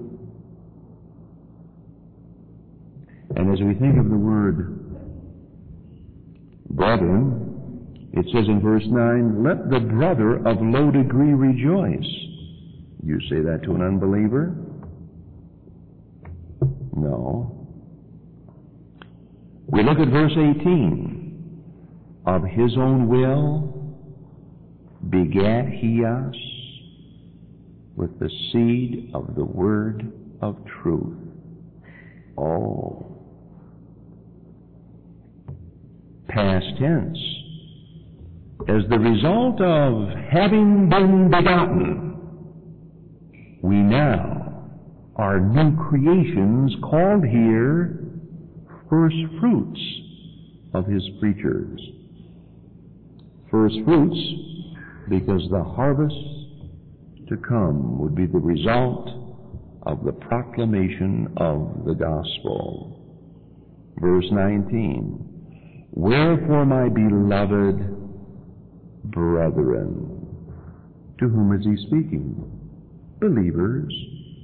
And as we think of the word brethren, it says in verse nine, let the brother of low degree rejoice. You say that to an unbeliever? No. We look at verse eighteen. Of his own will begat he us with the seed of the word of truth. Oh. Past tense. As the result of having been begotten, we now are new creations called here first fruits of his creatures. First fruits because the harvest to come would be the result of the proclamation of the gospel. Verse nineteen. Wherefore, my beloved brethren, to whom is he speaking? Believers.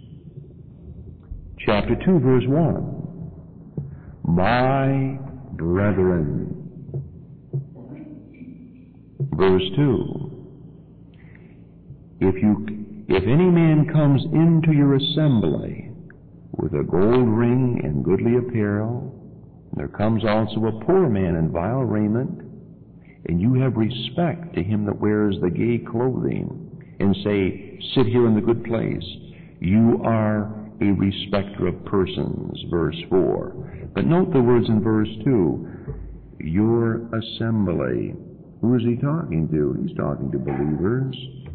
Chapter two, verse one. My brethren. Verse two. If you, if any man comes into your assembly with a gold ring and goodly apparel, there comes also a poor man in vile raiment, and you have respect to him that wears the gay clothing, and say, sit here in the good place. You are a respecter of persons, verse four. But note the words in verse two, your assembly. Who is he talking to? He's talking to believers.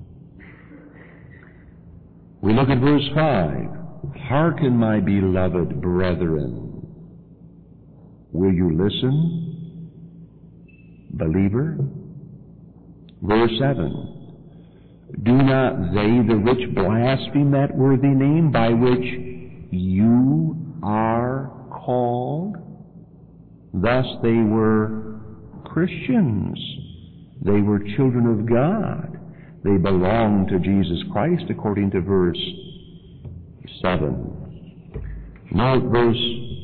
We look at verse five. Hearken, my beloved brethren. Will you listen, believer? Verse seven. Do not they, the rich, blaspheme that worthy name by which you are called? Thus they were Christians. They were children of God. They belonged to Jesus Christ according to verse seven. Note verse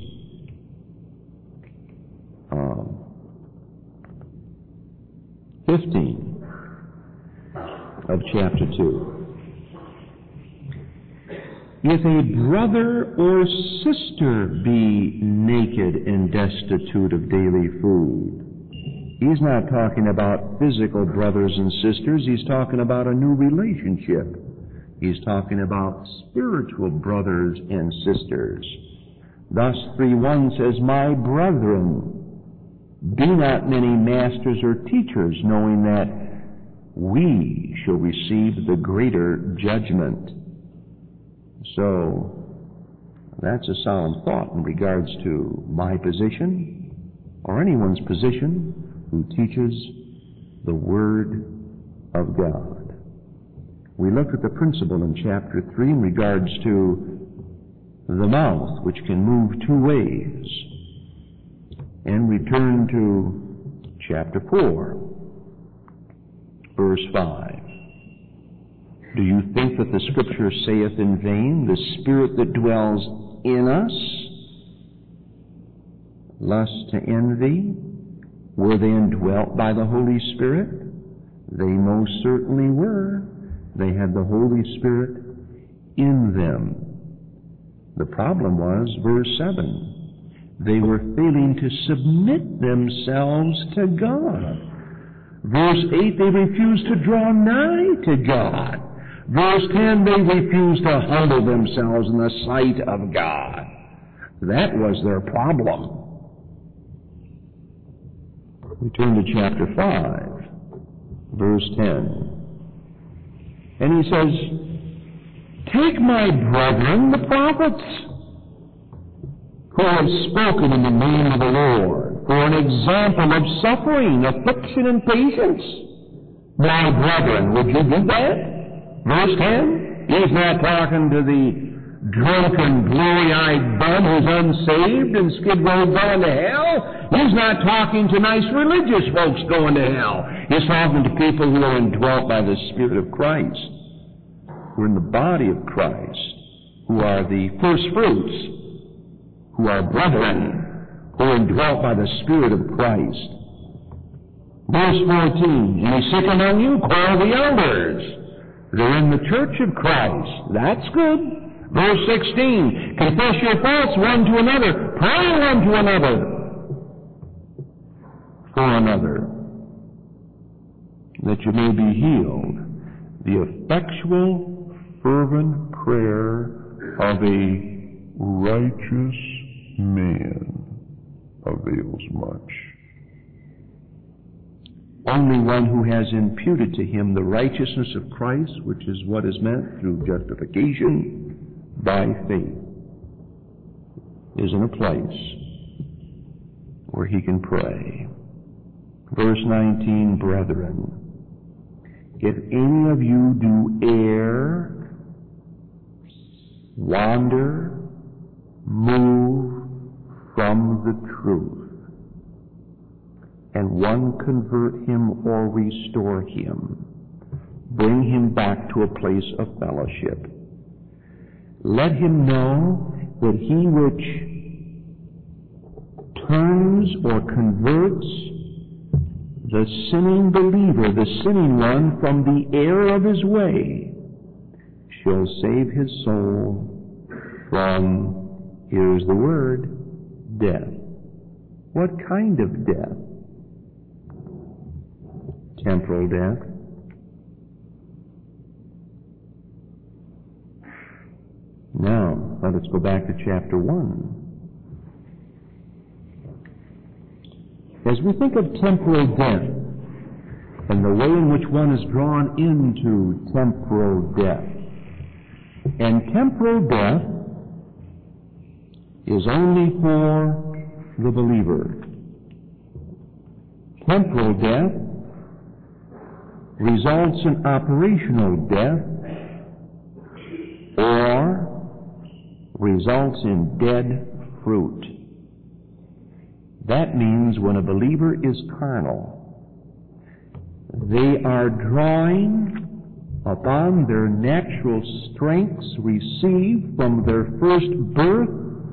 Um, fifteen of chapter two. If a brother or sister be naked and destitute of daily food, he's not talking about physical brothers and sisters. He's talking about a new relationship. He's talking about spiritual brothers and sisters. Thus, three one says, my brethren, be not many masters or teachers, knowing that we shall receive the greater judgment. So, that's a solemn thought in regards to my position, or anyone's position who teaches the Word of God. We looked at the principle in chapter three in regards to the mouth, which can move two ways. And return to chapter four, verse five. Do you think that the Scripture saith in vain, the Spirit that dwells in us, lust to envy, were they indwelt by the Holy Spirit? They most certainly were. They had the Holy Spirit in them. The problem was, verse seven, they were failing to submit themselves to God. Verse eight, they refused to draw nigh to God. Verse ten, they refused to humble themselves in the sight of God. That was their problem. We turn to chapter five, verse ten. And he says, take my brethren, the prophets, who have spoken in the name of the Lord, for an example of suffering, affliction, and patience. My brethren, would you do that? Verse ten, he's not talking to the drunken, blurry-eyed bum who's unsaved and skid row going to hell. He's not talking to nice religious folks going to hell. He's talking to people who are indwelt by the Spirit of Christ, who are in the body of Christ, who are the first fruits, who are brethren, who are indwelt by the Spirit of Christ. Verse fourteen, and he sick among you, call the elders. They're in the church of Christ. That's good. Verse sixteen, confess your faults one to another, pray one to another for another, that you may be healed. The effectual, fervent prayer of a righteous man avails much. Only one who has imputed to him the righteousness of Christ, which is what is meant through justification by faith, is in a place where he can pray. Verse nineteen, brethren, if any of you do err, wander, move from the truth, and one convert him or restore him, bring him back to a place of fellowship, let him know that he which turns or converts the sinning believer, the sinning one, from the error of his way, shall save his soul from, here's the word, death. What kind of death? Temporal death. Now, let us go back to chapter one. As we think of temporal death and the way in which one is drawn into temporal death, and temporal death is only for the believer. Temporal death results in operational death or results in dead fruit. That means when a believer is carnal, they are drawing upon their natural strengths received from their first birth,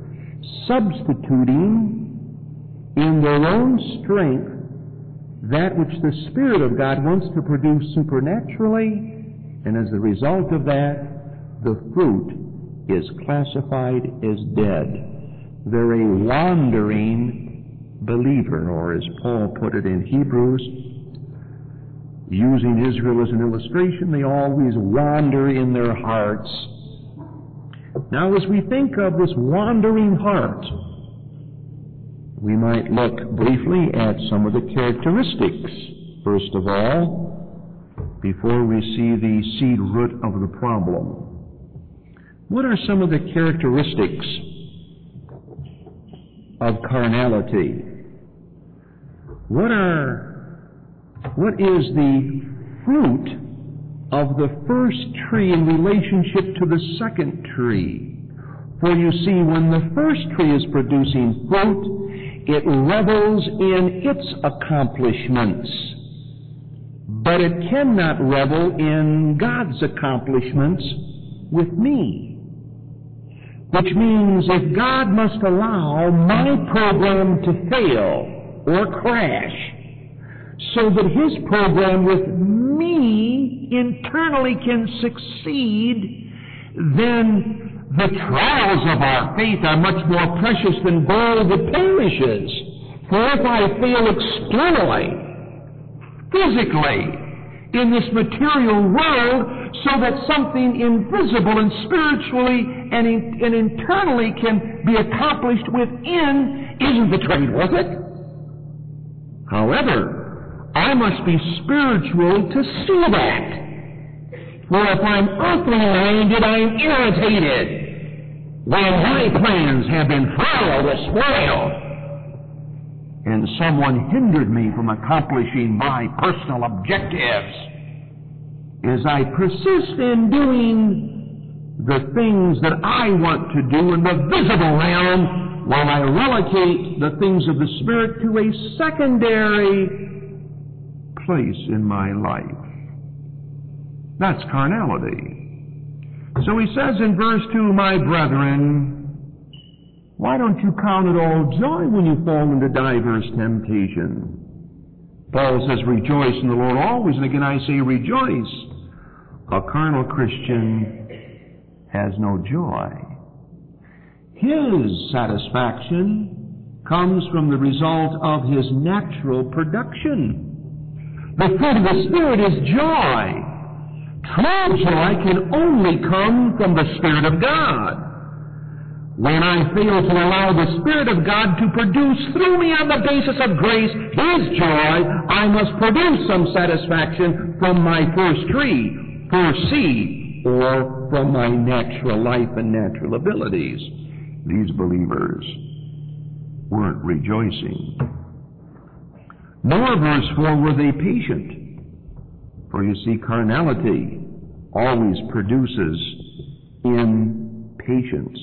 substituting in their own strength that which the Spirit of God wants to produce supernaturally, and as a result of that, the fruit is classified as dead. They're a wandering believer, or as Paul put it in Hebrews, using Israel as an illustration, they always wander in their hearts. Now, as we think of this wandering heart, we might look briefly at some of the characteristics, first of all, before we see the seed root of the problem. What are some of the characteristics of carnality? What are, what is the fruit of the first tree in relationship to the second tree? For you see, when the first tree is producing fruit, it revels in its accomplishments, but it cannot revel in God's accomplishments with me. Which means if God must allow my program to fail or crash so that His program with me internally can succeed, then the trials of our faith are much more precious than gold that perishes. For if I fail externally, physically, in this material world, so that something invisible and spiritually and, in, and internally can be accomplished within, isn't the trade worth it? However, I must be spiritual to see that. For if I'm earthly minded, I'm irritated when my plans have been foiled or spoiled, and someone hindered me from accomplishing my personal objectives. As I persist in doing the things that I want to do in the visible realm, while I relegate the things of the Spirit to a secondary place in my life. That's carnality. So he says in verse two, my brethren, why don't you count it all joy when you fall into diverse temptation? Paul says, rejoice in the Lord always, and again I say rejoice. A carnal Christian has no joy. His satisfaction comes from the result of his natural production. The fruit of the Spirit is joy. True joy can only come from the Spirit of God. When I fail to allow the Spirit of God to produce through me on the basis of grace His joy, I must produce some satisfaction from my first tree, first seed, or from my natural life and natural abilities. These believers weren't rejoicing. Nor, verse four, were they patient. For you see, carnality always produces impatience.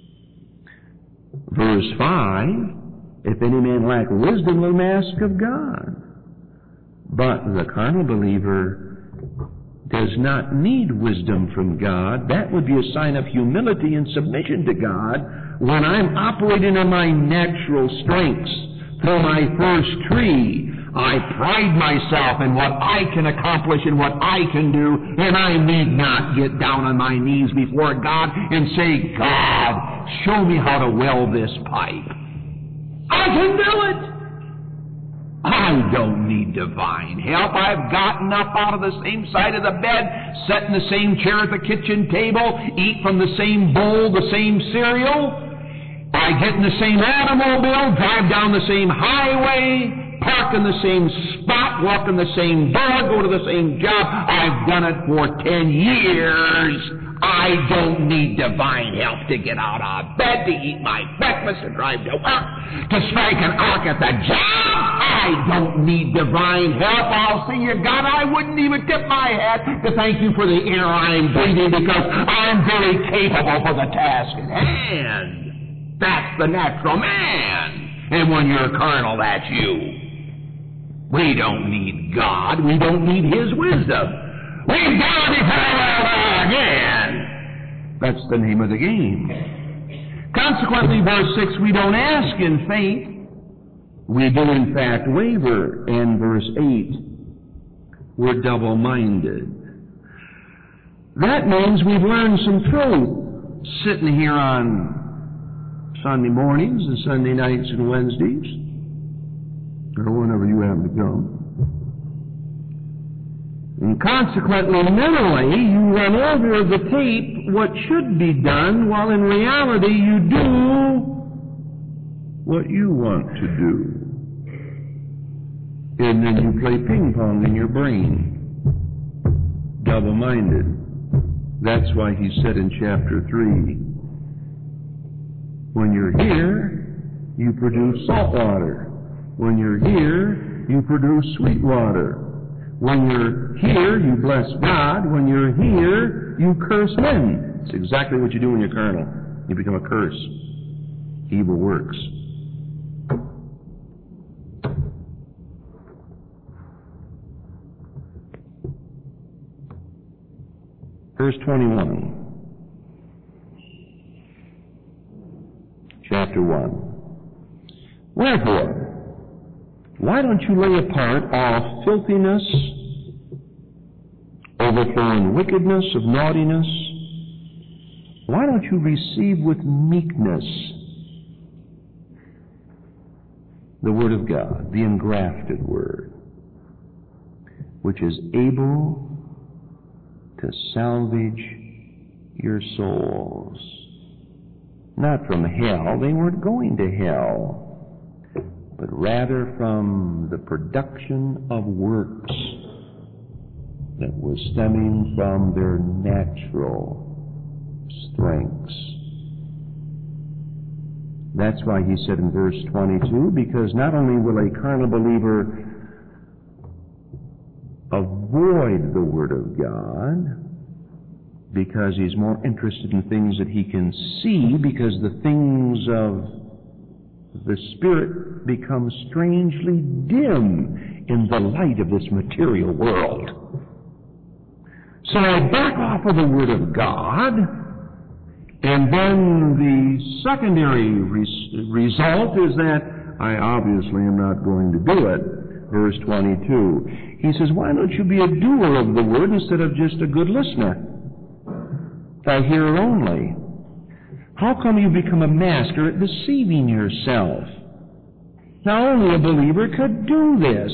Verse five, if any man lack wisdom, let him ask of God. But the carnal believer does not need wisdom from God. That would be a sign of humility and submission to God when I'm operating on my natural strengths through my first tree. I pride myself in what I can accomplish and what I can do, and I need not get down on my knees before God and say, God, show me how to weld this pipe. I can do it. I don't need divine help. I've gotten up out of the same side of the bed, sat in the same chair at the kitchen table, eat from the same bowl, the same cereal. I get in the same automobile, drive down the same highway, park in the same spot, walk in the same door, go to the same job. I've done it for ten years. I don't need divine help to get out of bed, to eat my breakfast, to drive to work, to strike an arc at the job. I don't need divine help. I'll say, you God, I wouldn't even tip my hat to thank you for the air I'm breathing because I'm very capable for the task at hand. That's the natural man. And when you're carnal, that's you. We don't need God. We don't need His wisdom. We've got to be parallel again. That's the name of the game. Consequently, verse six, we don't ask in faith. We do in fact waver. And verse eight, we're double-minded. That means we've learned some truth sitting here on Sunday mornings and Sunday nights and Wednesdays, or whenever you happen to come. And consequently, mentally, you run over the tape what should be done, while in reality you do what you want to do. And then you play ping pong in your brain. Double-minded. That's why he said in chapter three, when you're here, you produce salt water. When you're here, you produce sweet water. When you're here, you bless God. When you're here, you curse men. It's exactly what you do when you're carnal. You become a curse. Evil works. Verse twenty-one. Chapter one. Wherefore, why don't you lay apart all filthiness, overflowing wickedness of naughtiness, why don't you receive with meekness the Word of God, the engrafted Word, which is able to salvage your souls. Not from hell, they weren't going to hell, but rather from the production of works that was stemming from their natural strengths. That's why he said in verse twenty-two, because not only will a carnal believer avoid the Word of God, because he's more interested in things that he can see, because the things of the Spirit become strangely dim in the light of this material world. So I back off of the Word of God, and then the secondary res- result is that I obviously am not going to do it. Verse twenty-two. He says, why don't you be a doer of the Word instead of just a good listener? A hearer only. How come you become a master at deceiving yourself? Now only a believer could do this.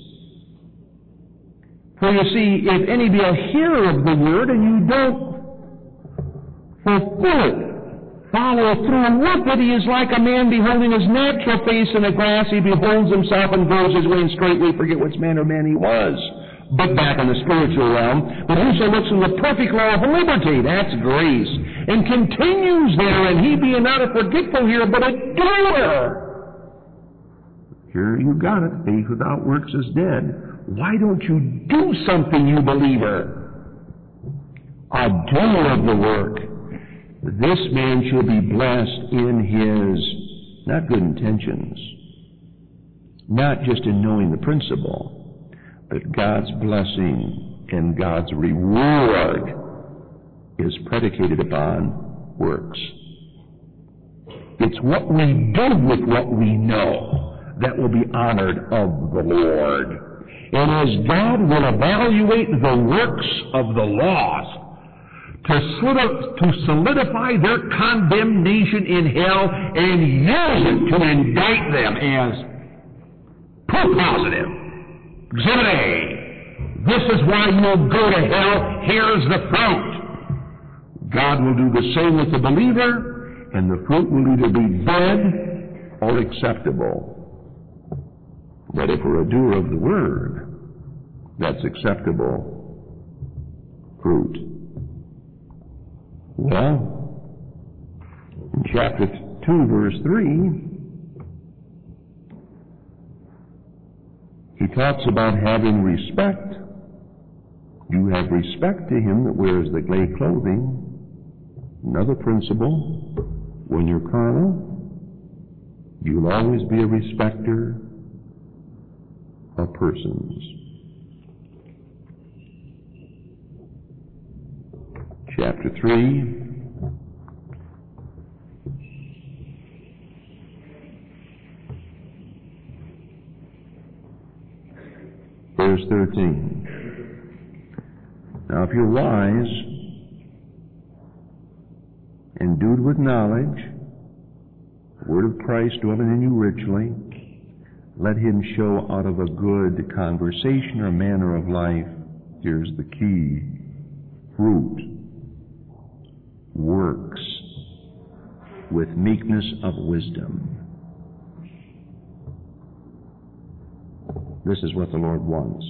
For you see, if any be a hearer of the Word and you don't fulfill it, follow through with it, he is like a man beholding his natural face in the glass. He beholds himself and goes his way and straightway forget which manner of man he was. But back in the spiritual realm, but whoso looks in the perfect law of liberty, that's grace, and continues there, and he being not a forgetful hearer, but a doer. Here you got it. Faith without works is dead. Why don't you do something, you believer? A doer of the work. This man shall be blessed in his, not good intentions, not just in knowing the principle, but God's blessing and God's reward is predicated upon works. It's what we do with what we know that will be honored of the Lord. And as God will evaluate the works of the lost to solidify their condemnation in hell and use it to indict them as proof positive. Exhibit A. This is why you'll go to hell. Here's the fruit. God will do the same with the believer, and the fruit will either be bad or acceptable. But if we're a doer of the Word, that's acceptable fruit. Well, in chapter two, verse three, he talks about having respect. You have respect to him that wears the clay clothing. Another principle, when you're carnal, you'll always be a respecter of persons. Chapter three, verse thirteen. Now if you're wise, endued with knowledge, the word of Christ dwelling in you richly, let him show out of a good conversation or manner of life, here's the key, fruit, works, with meekness of wisdom. This is what the Lord wants.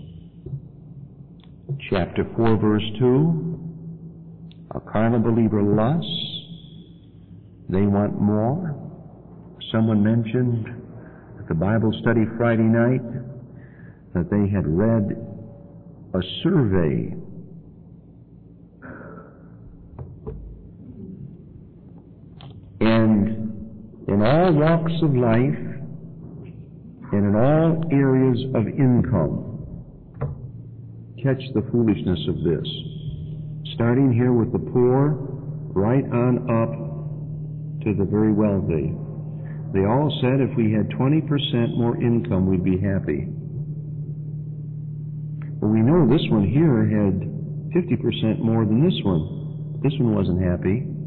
Chapter four, verse two, a carnal believer lusts. They want more. Someone mentioned at the Bible study Friday night that they had read a survey and in all walks of life and in all areas of income, catch the foolishness of this. Starting here with the poor, right on up to the very wealthy. They all said if we had twenty percent more income, we'd be happy. Well, we know this one here had fifty percent more than this one. This one wasn't happy.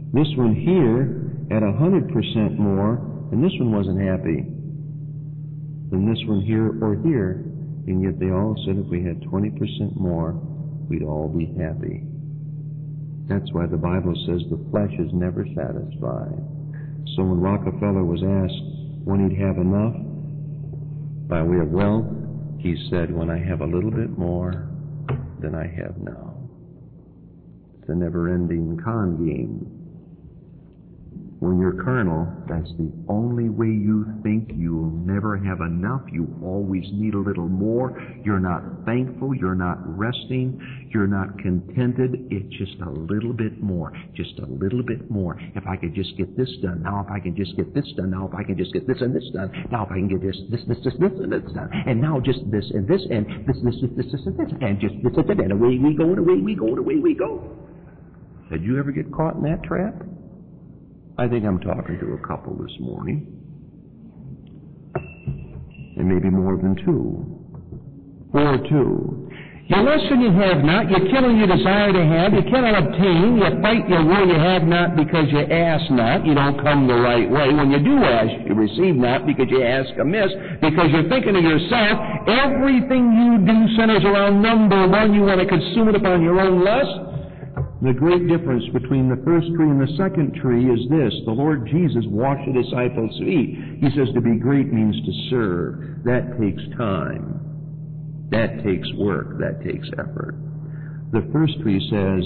This one here had a hundred percent more, and this one wasn't happy than this one here or here, and yet they all said if we had twenty percent more, we'd all be happy. That's why the Bible says the flesh is never satisfied. So when Rockefeller was asked when he'd have enough by way of wealth, he said, when I have a little bit more than I have now. It's a never-ending con game. When you're carnal, that's the only way you think. You'll never have enough. You always need a little more. You're not thankful. You're not resting. You're not contented. It's just a little bit more. Just a little bit more. If I could just get this done. Now if I can just get this done. Now if I can just get this and this done. Now if I can get this, this, this, this, this, and this done. And now just this and this and this, this, this, this, this, and this. And just this, and and away we go, and away we go, and away we go. Did you ever get caught in that trap? I think I'm talking to a couple this morning. And maybe more than two. Or two. You lust and you have not. You kill and you desire to have. You cannot obtain. You fight your war you have not because you ask not. You don't come the right way. When you do ask, you receive not because you ask amiss. Because you're thinking of yourself. Everything you do centers around number one. You want to consume it upon your own lust. The great difference between the first tree and the second tree is this. The Lord Jesus washed the disciples' feet. He says to be great means to serve. That takes time. That takes work. That takes effort. The first tree says,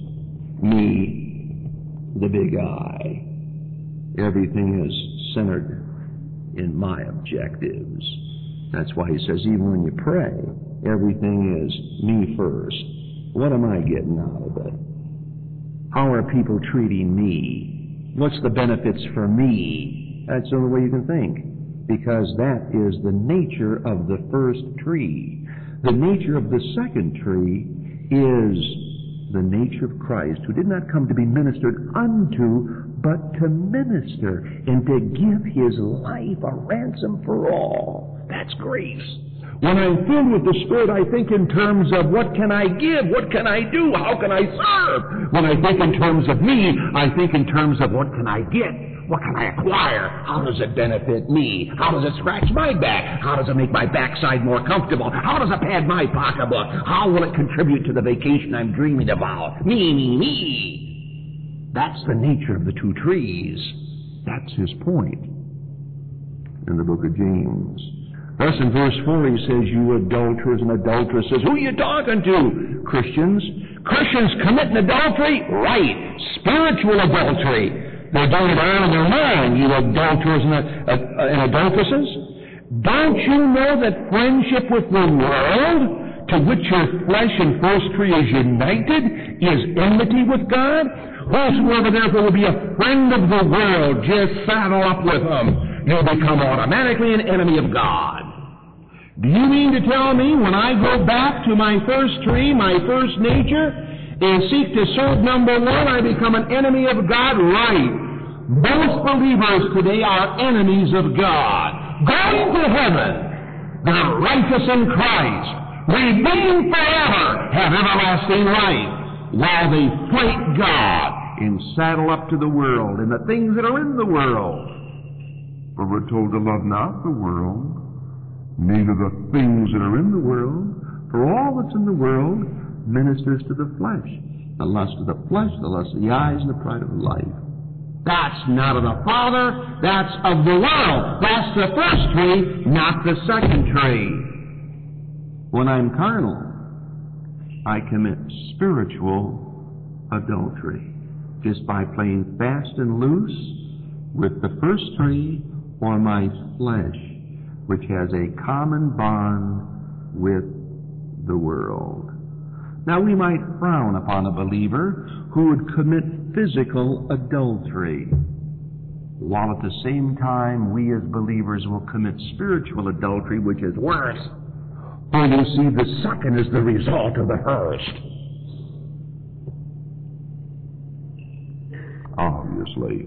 me, the big I. Everything is centered in my objectives. That's why he says even when you pray, everything is me first. What am I getting out of it? How are people treating me? What's the benefits for me? That's the only way you can think. Because that is the nature of the first tree. The nature of the second tree is the nature of Christ, who did not come to be ministered unto, but to minister and to give his life a ransom for all. That's grace. When I'm filled with the Spirit, I think in terms of what can I give? What can I do? How can I serve? When I think in terms of me, I think in terms of what can I get? What can I acquire? How does it benefit me? How does it scratch my back? How does it make my backside more comfortable? How does it pad my pocketbook? How will it contribute to the vacation I'm dreaming about? Me, me, me. That's the nature of the two trees. That's his point in the book of James. Thus in verse four he says, you adulterers and adulteresses. Who are you talking to? Christians. Christians committing adultery? Right. Spiritual adultery. They're doing it out of their mind, you adulterers and, uh, and adulteresses. Don't you know that friendship with the world, to which your flesh and first tree is united, is enmity with God? Whosoever therefore will be a friend of the world, just saddle up with them. You'll become automatically an enemy of God. Do you mean to tell me when I go back to my first tree, my first nature, and seek to serve number one, I become an enemy of God? Right. Most believers today are enemies of God. Going to heaven, they're righteous in Christ, redeemed forever, have everlasting life, while they fight God and saddle up to the world and the things that are in the world. For we're told to love not the world, neither the things that are in the world, for all that's in the world ministers to the flesh. The lust of the flesh, the lust of the eyes, and the pride of life. That's not of the Father, that's of the world. That's the first tree, not the second tree. When I'm carnal, I commit spiritual adultery just by playing fast and loose with the first tree or my flesh, which has a common bond with the world. Now we might frown upon a believer who would commit physical adultery, while at the same time we as believers will commit spiritual adultery, which is worse. For you see, the second is the result of the first. Obviously.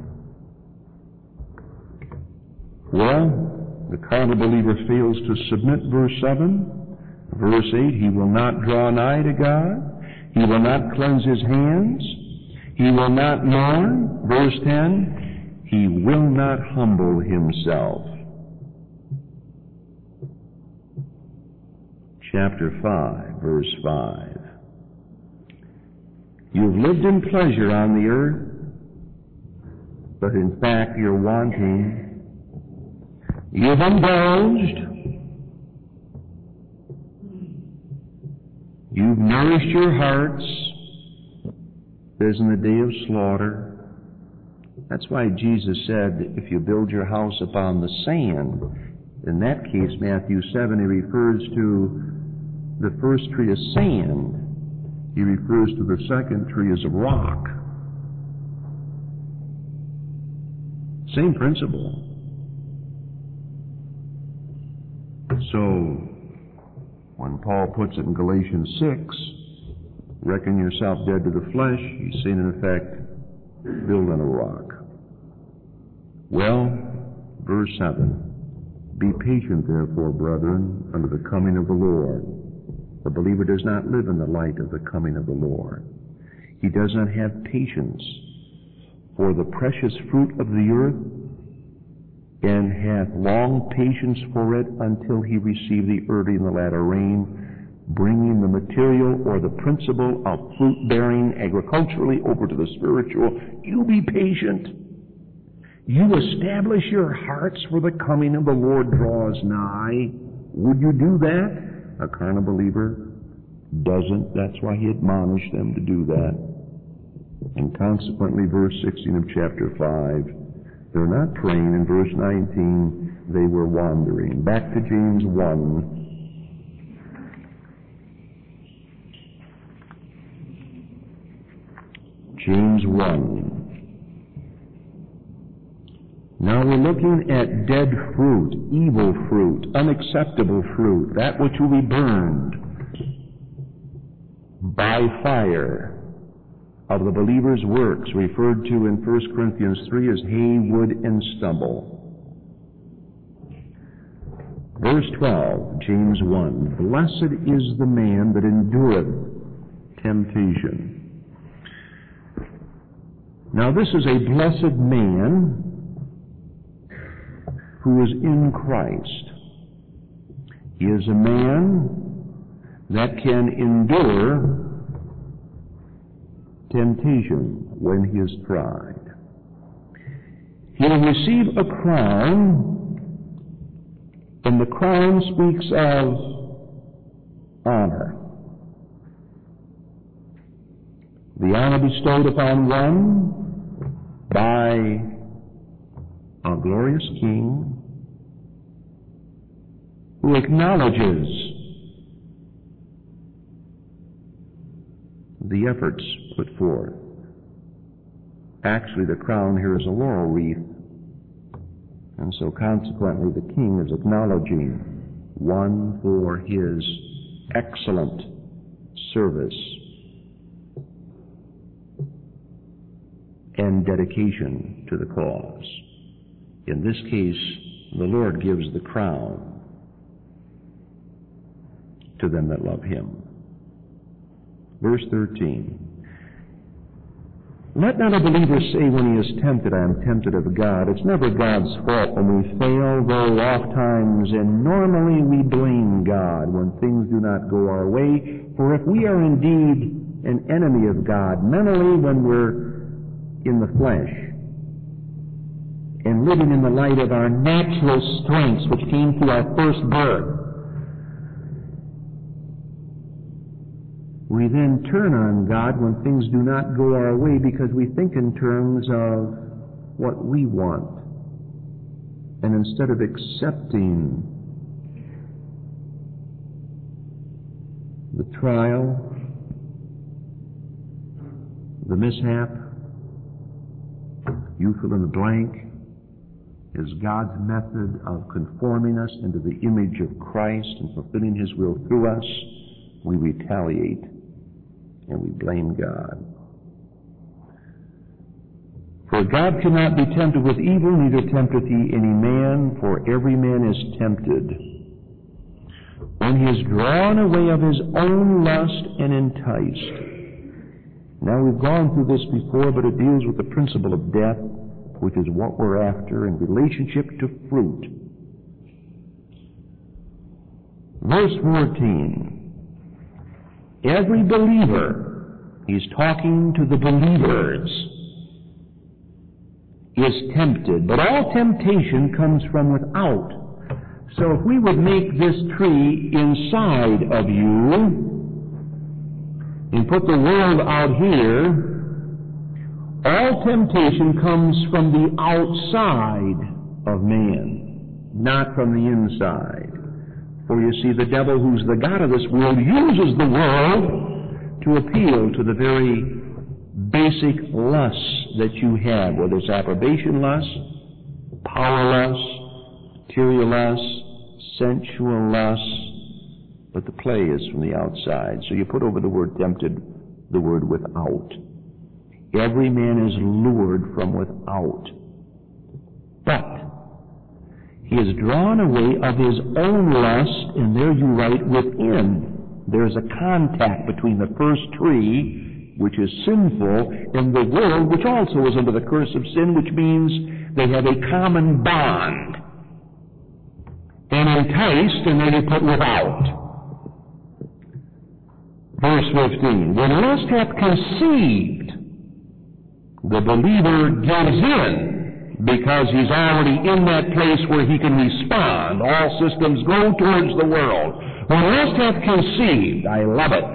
Well, the carnal believer fails to submit, verse seven. Verse eight, he will not draw nigh to God. He will not cleanse his hands. He will not mourn. Verse ten, he will not humble himself. Chapter five, verse five. You've lived in pleasure on the earth, but in fact you're wanting. You've indulged. You've nourished your hearts. There's in the day of slaughter. That's why Jesus said, if you build your house upon the sand, in that case, Matthew seven, he refers to the first tree as sand. He refers to the second tree as a rock. Same principle. So, when Paul puts it in Galatians six, reckon yourself dead to the flesh, he's saying in effect, build on a rock. Well, verse seven, be patient therefore, brethren, unto the coming of the Lord. The believer does not live in the light of the coming of the Lord. He does not have patience for the precious fruit of the earth, and hath long patience for it until he receive the early and the latter rain, bringing the material or the principle of fruit-bearing agriculturally over to the spiritual. You be patient. You establish your hearts, for the coming of the Lord draws nigh. Would you do that? A carnal believer doesn't. That's why he admonished them to do that. And consequently, verse sixteen of chapter five, they're not praying. In verse nineteen, they were wandering. Back to James one. James one. Now we're looking at dead fruit, evil fruit, unacceptable fruit, that which will be burned by fire of the believer's works, referred to in First Corinthians three as hay, wood, and stubble. Verse twelve, James one, blessed is the man that endureth temptation. Now this is a blessed man who is in Christ. He is a man that can endure temptation when he is tried. He will receive a crown, and the crown speaks of honor. The honor bestowed upon one by a glorious King who acknowledges the efforts put forth. Actually, the crown here is a laurel wreath, and so consequently the king is acknowledging one for his excellent service and dedication to the cause. In this case, the Lord gives the crown to them that love him. Verse thirteen. Let not a believer say when he is tempted, I am tempted of God. It's never God's fault when we fail, though oft times, and normally we blame God when things do not go our way. For if we are indeed an enemy of God, mentally when we're in the flesh, and living in the light of our natural strengths which came through our first birth, we then turn on God when things do not go our way because we think in terms of what we want. And instead of accepting the trial, the mishap, you fill in the blank, is God's method of conforming us into the image of Christ and fulfilling his will through us, we retaliate and we blame God. For God cannot be tempted with evil, neither tempteth he any man, for every man is tempted when he is drawn away of his own lust and enticed. Now, we've gone through this before, but it deals with the principle of death, which is what we're after in relationship to fruit. Verse fourteen. Every believer, he's talking to the believers, is tempted, but all temptation comes from without. So if we would make this tree inside of you and put the world out here, all temptation comes from the outside of man, not from the inside. For you see, the devil, who's the god of this world, uses the world to appeal to the very basic lusts that you have, whether it's approbation lust, power lust, material lust, sensual lust, but the play is from the outside. So you put over the word tempted the word without. Every man is lured from without. But he is drawn away of his own lust, and there you write within. There's a contact between the first tree, which is sinful, and the world, which also is under the curse of sin, which means they have a common bond. And enticed, and then you put without. Verse fifteen. When lust hath conceived, the believer gives in, because he's already in that place where he can respond. All systems go towards the world. When lust hath conceived, I love it.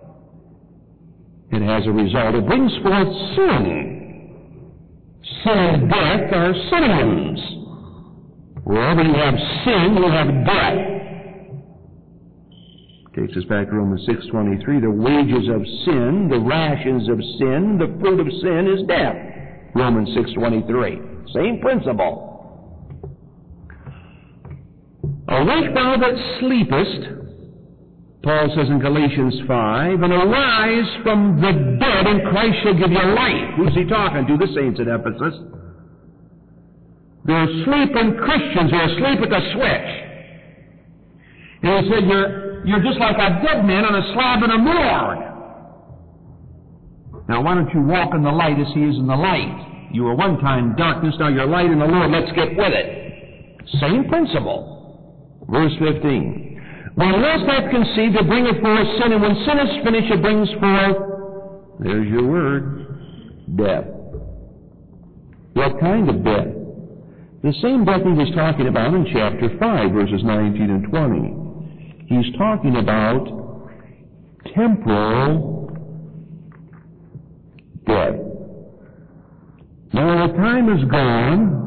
It has a result. It brings forth sin. Sin and death are synonyms. Wherever you have sin, you have death. Takes us back to Romans six twenty-three. The wages of sin, the rations of sin, the fruit of sin is death. Romans six twenty-three. Same principle. Awake thou that sleepest, Paul says in Galatians five, and arise from the dead, and Christ shall give you life. Who's he talking to? The saints at Ephesus. They're sleeping Christians. They're asleep at the switch. And he said, you're, you're just like a dead man on a slab in a morgue. Now, why don't you walk in the light as he is in the light? You were one time darkness, now you're light in the Lord. Let's get with it. Same principle. Verse fifteen. When lust hath conceived, it bringeth forth sin, and when sin is finished, it brings forth, there's your word, death. What kind of death? The same death he was talking about in chapter five, verses nineteen and twenty. He's talking about temporal death. Now the time is gone,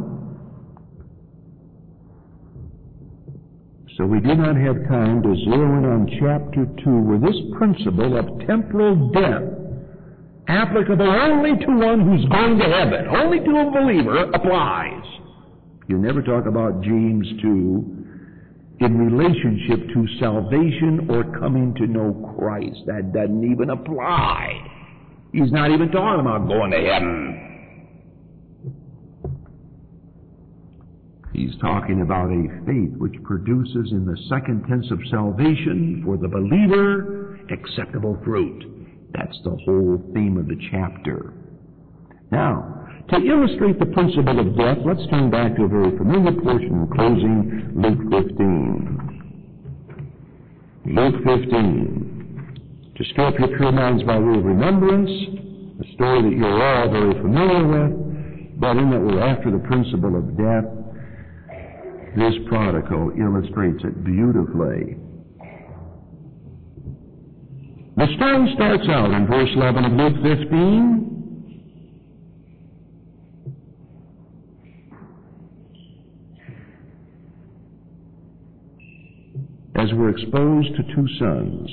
so we do not have time to zero in on chapter two, where this principle of temporal death, applicable only to one who's going to heaven, only to a believer, applies. You never talk about James two in relationship to salvation or coming to know Christ. That doesn't even apply. He's not even talking about going to heaven. He's talking about a faith which produces in the second tense of salvation for the believer acceptable fruit. That's the whole theme of the chapter. Now, to illustrate the principle of death, let's turn back to a very familiar portion in closing, Luke fifteen. Luke fifteen. To stir up your pure minds by way of remembrance, a story that you're all very familiar with, but in that we're after the principle of death. This prodigal illustrates it beautifully. The story starts out in verse eleven of Luke fifteen. As we're exposed to two sons.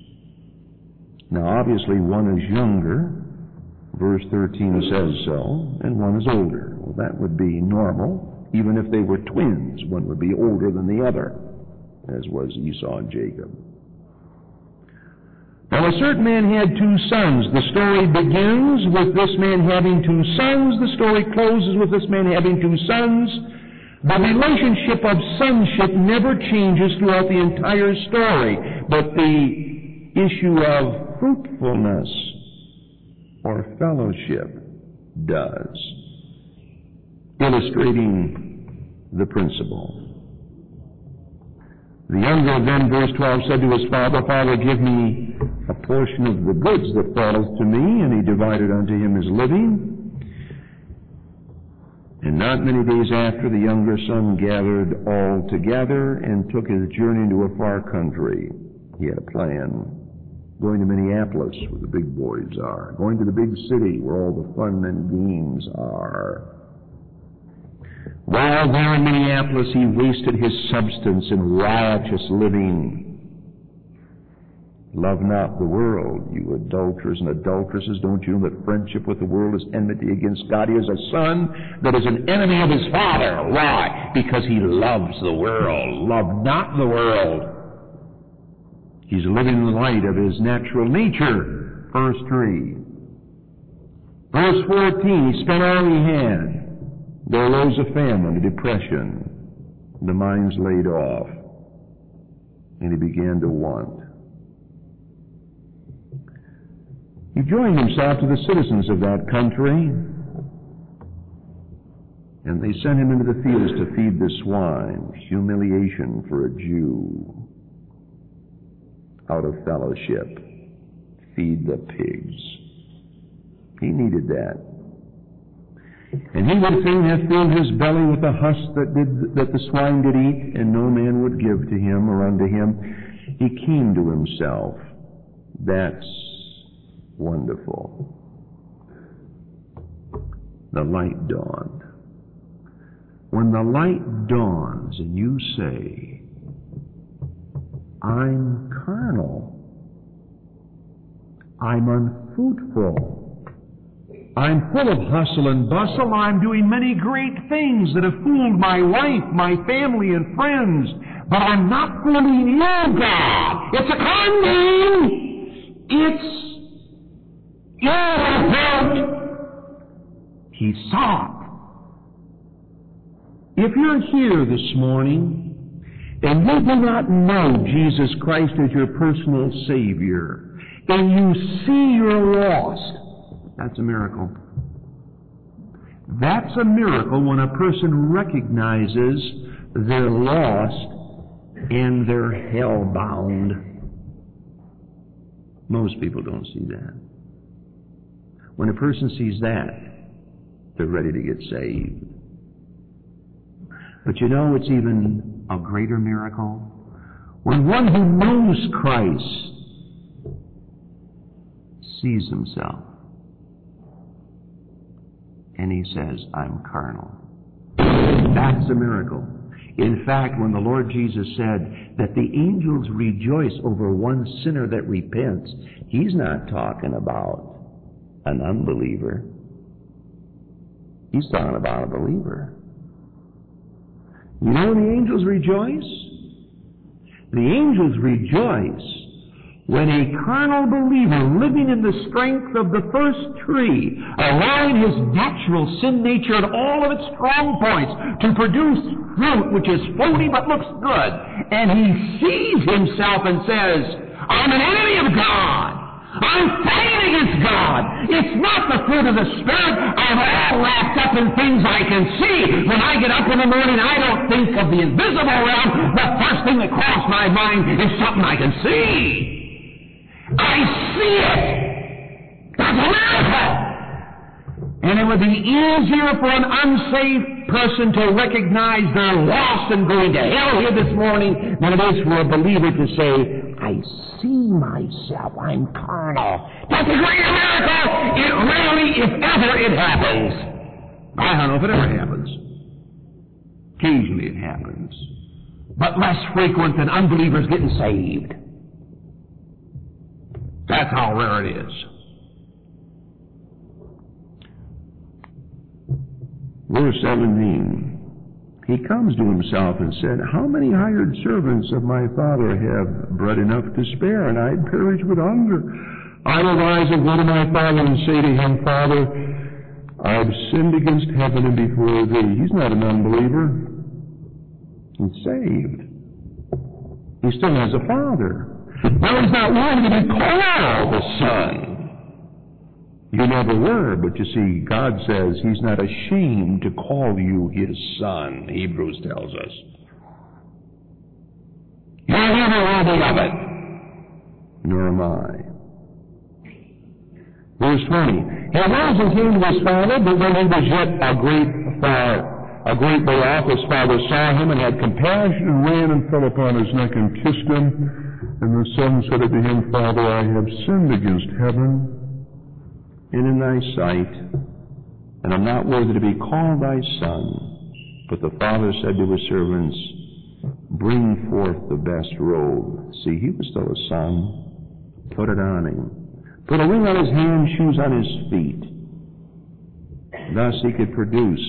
Now, obviously, one is younger. Verse thirteen says so, and one is older. Well, that would be normal. Even if they were twins, one would be older than the other, as was Esau and Jacob. Now, a certain man had two sons. The story begins with this man having two sons. The story closes with this man having two sons. The relationship of sonship never changes throughout the entire story, but the issue of fruitfulness or fellowship does, illustrating the principle. The younger then, verse twelve, said to his father, Father, give me a portion of the goods that falleth to me, and he divided unto him his living. And not many days after, the younger son gathered all together and took his journey into a far country. He had a plan. Going to Minneapolis, where the big boys are. Going to the big city, where all the fun and games are. While there in Minneapolis, he wasted his substance in riotous living. Love not the world, you adulterers and adulteresses. Don't you know that friendship with the world is enmity against God? He is a son that is an enemy of his father. Why? Because he loves the world. Love not the world. He's living in the light of his natural nature. Verse three. Verse fourteen, he spent all he had. There arose a famine, a depression. The mind's laid off. And he began to want. He joined himself to the citizens of that country, and they sent him into the fields to feed the swine. Humiliation for a Jew. Out of fellowship. Feed the pigs. He needed that. And he would fain have filled his belly with the husk that did that the swine did eat, and no man would give to him or unto him. He came to himself. That's wonderful. The light dawned. When the light dawns and you say, I'm carnal, I'm unfruitful, I'm full of hustle and bustle, I'm doing many great things that have fooled my wife, my family, and friends, but I'm not fooling you, God. It's a con game. It's your fault. He saw it. If you're here this morning and you do not know Jesus Christ as your personal Savior, and you see you're lost, that's a miracle. That's a miracle when a person recognizes they're lost and they're hell-bound. Most people don't see that. When a person sees that, they're ready to get saved. But you know, it's even a greater miracle when one who knows Christ sees himself and he says, I'm carnal. That's a miracle. In fact, when the Lord Jesus said that the angels rejoice over one sinner that repents, He's not talking about an unbeliever. He's talking about a believer. You know when the angels rejoice? The angels rejoice when a carnal believer living in the strength of the first tree, allowing his natural sin nature and all of its strong points to produce fruit which is fruity but looks good, and he sees himself and says, I'm an enemy of God. I'm fighting against God. It's not the fruit of the Spirit. I'm all wrapped up in things I can see. When I get up in the morning, I don't think of the invisible realm. The first thing that crosses my mind is something I can see. I see it. That's a miracle. And it would be easier for an unsaved person to recognize they're lost and going to hell here this morning than it is for a believer to say, I see myself, I'm carnal. That's a great miracle. It rarely, if ever, it happens. I don't know if it ever happens. Occasionally it happens. But less frequent than unbelievers getting saved. That's how rare it is. Verse seventeen. He comes to himself and said, how many hired servants of my father have bread enough to spare, and I'd perish with hunger? I will rise and go to my father and say to him, Father, I've sinned against heaven and before thee. He's not an unbeliever. He's saved. He still has a father. Now he's not worthy to be called a son. You never were, but you see, God says He's not ashamed to call you His son, Hebrews tells us. You're never worthy of it, nor am I. Verse twenty, He rose and came to his father, but when he was yet a great far, a great way off, his father saw him and had compassion and ran and fell upon his neck and kissed him. And the son said unto him, Father, I have sinned against heaven and in thy sight, and am not worthy to be called thy son. But the father said to his servants, Bring forth the best robe. See, he was still a son. Put it on him. Put a ring on his hand, shoes on his feet. Thus he could produce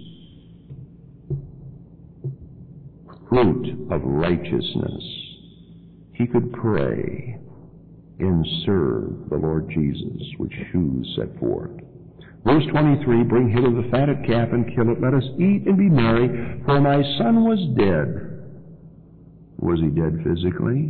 fruit of righteousness. He could pray and serve the Lord Jesus, which shoes set forth. Verse twenty-three, Bring hither the fatted calf and kill it. Let us eat and be merry, for my son was dead. Was he dead physically?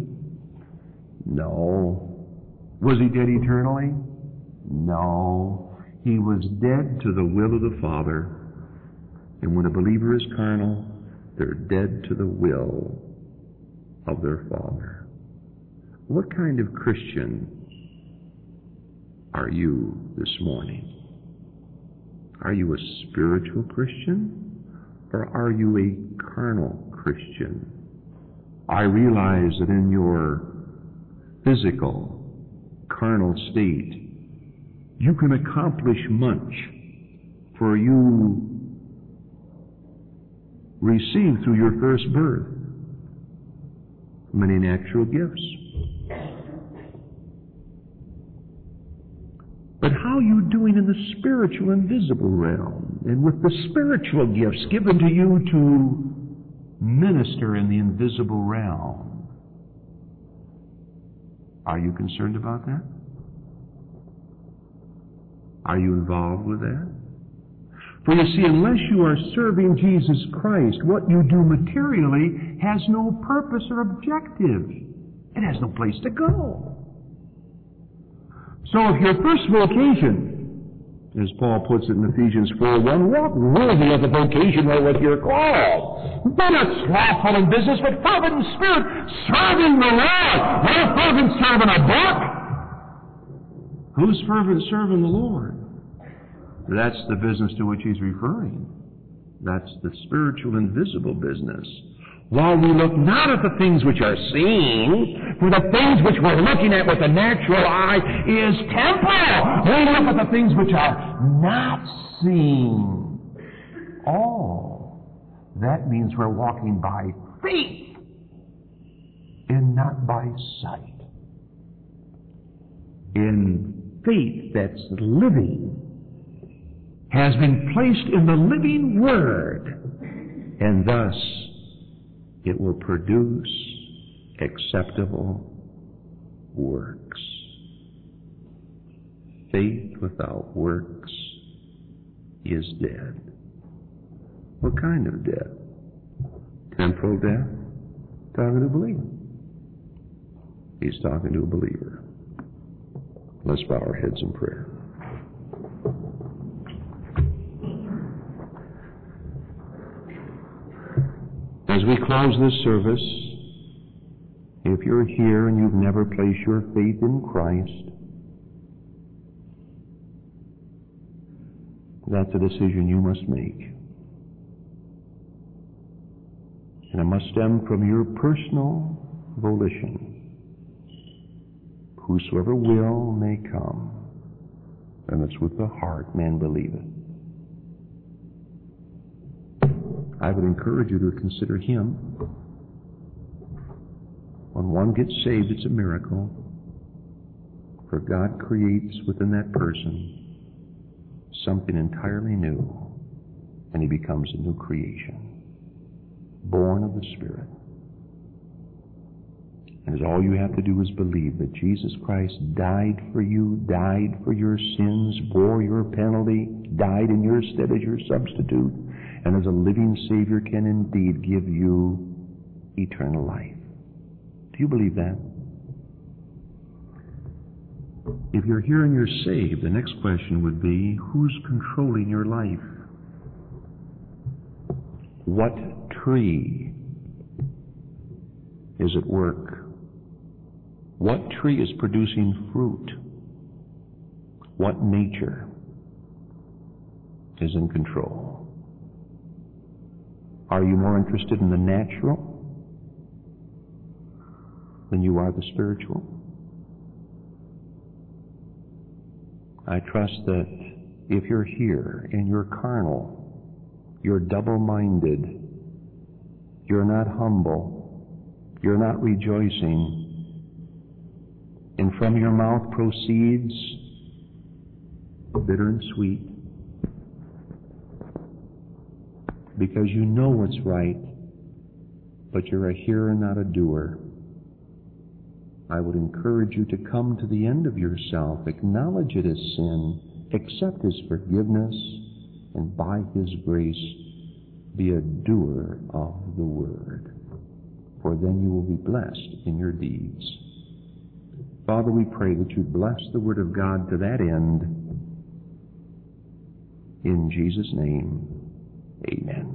No. Was he dead eternally? No. He was dead to the will of the Father. And when a believer is carnal, they're dead to the will of their Father. What kind of Christian are you this morning? Are you a spiritual Christian, or are you a carnal Christian? I realize that in your physical, carnal state, you can accomplish much, for you received through your first birth many natural gifts. But how are you doing in the spiritual and visible realm, and with the spiritual gifts given to you to minister in the invisible realm? Are you concerned about that? Are you involved with that? For you see, unless you are serving Jesus Christ, what you do materially has no purpose or objective. It has no place to go. So if your first vocation, as Paul puts it in Ephesians four one, walk worthy of the vocation wherewith you're called. Be not slothful in business, but fervent in spirit, serving the Lord. Not fervent serving a book. Who's fervent serving the Lord? That's the business to which he's referring. That's the spiritual and visible business. While we look not at the things which are seen, for the things which we're looking at with the natural eye is temporal. We look at the things which are not seen. Oh, that means we're walking by faith and not by sight. In faith that's living, has been placed in the living Word, and thus it will produce acceptable works. Faith without works is dead. What kind of death? Temporal death? Talking to a believer. He's talking to a believer. Let's bow our heads in prayer. As we close this service, if you're here and you've never placed your faith in Christ, that's a decision you must make. And it must stem from your personal volition. Whosoever will may come, and it's with the heart man believeth. I would encourage you to consider him. When one gets saved, it's a miracle. For God creates within that person something entirely new, and he becomes a new creation, born of the Spirit. And all you have to do is believe that Jesus Christ died for you, died for your sins, bore your penalty, died in your stead as your substitute, and as a living Savior can indeed give you eternal life. Do you believe that? If you're here and you're saved, the next question would be, who's controlling your life? What tree is at work? What tree is producing fruit? What nature is in control? Are you more interested in the natural than you are the spiritual? I trust that if you're here and you're carnal, you're double-minded, you're not humble, you're not rejoicing, and from your mouth proceeds bitter and sweet, because you know what's right, but you're a hearer, not a doer. I would encourage you to come to the end of yourself, acknowledge it as sin, accept His forgiveness, and by His grace be a doer of the Word. For then you will be blessed in your deeds. Father, we pray that you bless the Word of God to that end. In Jesus' name, amen.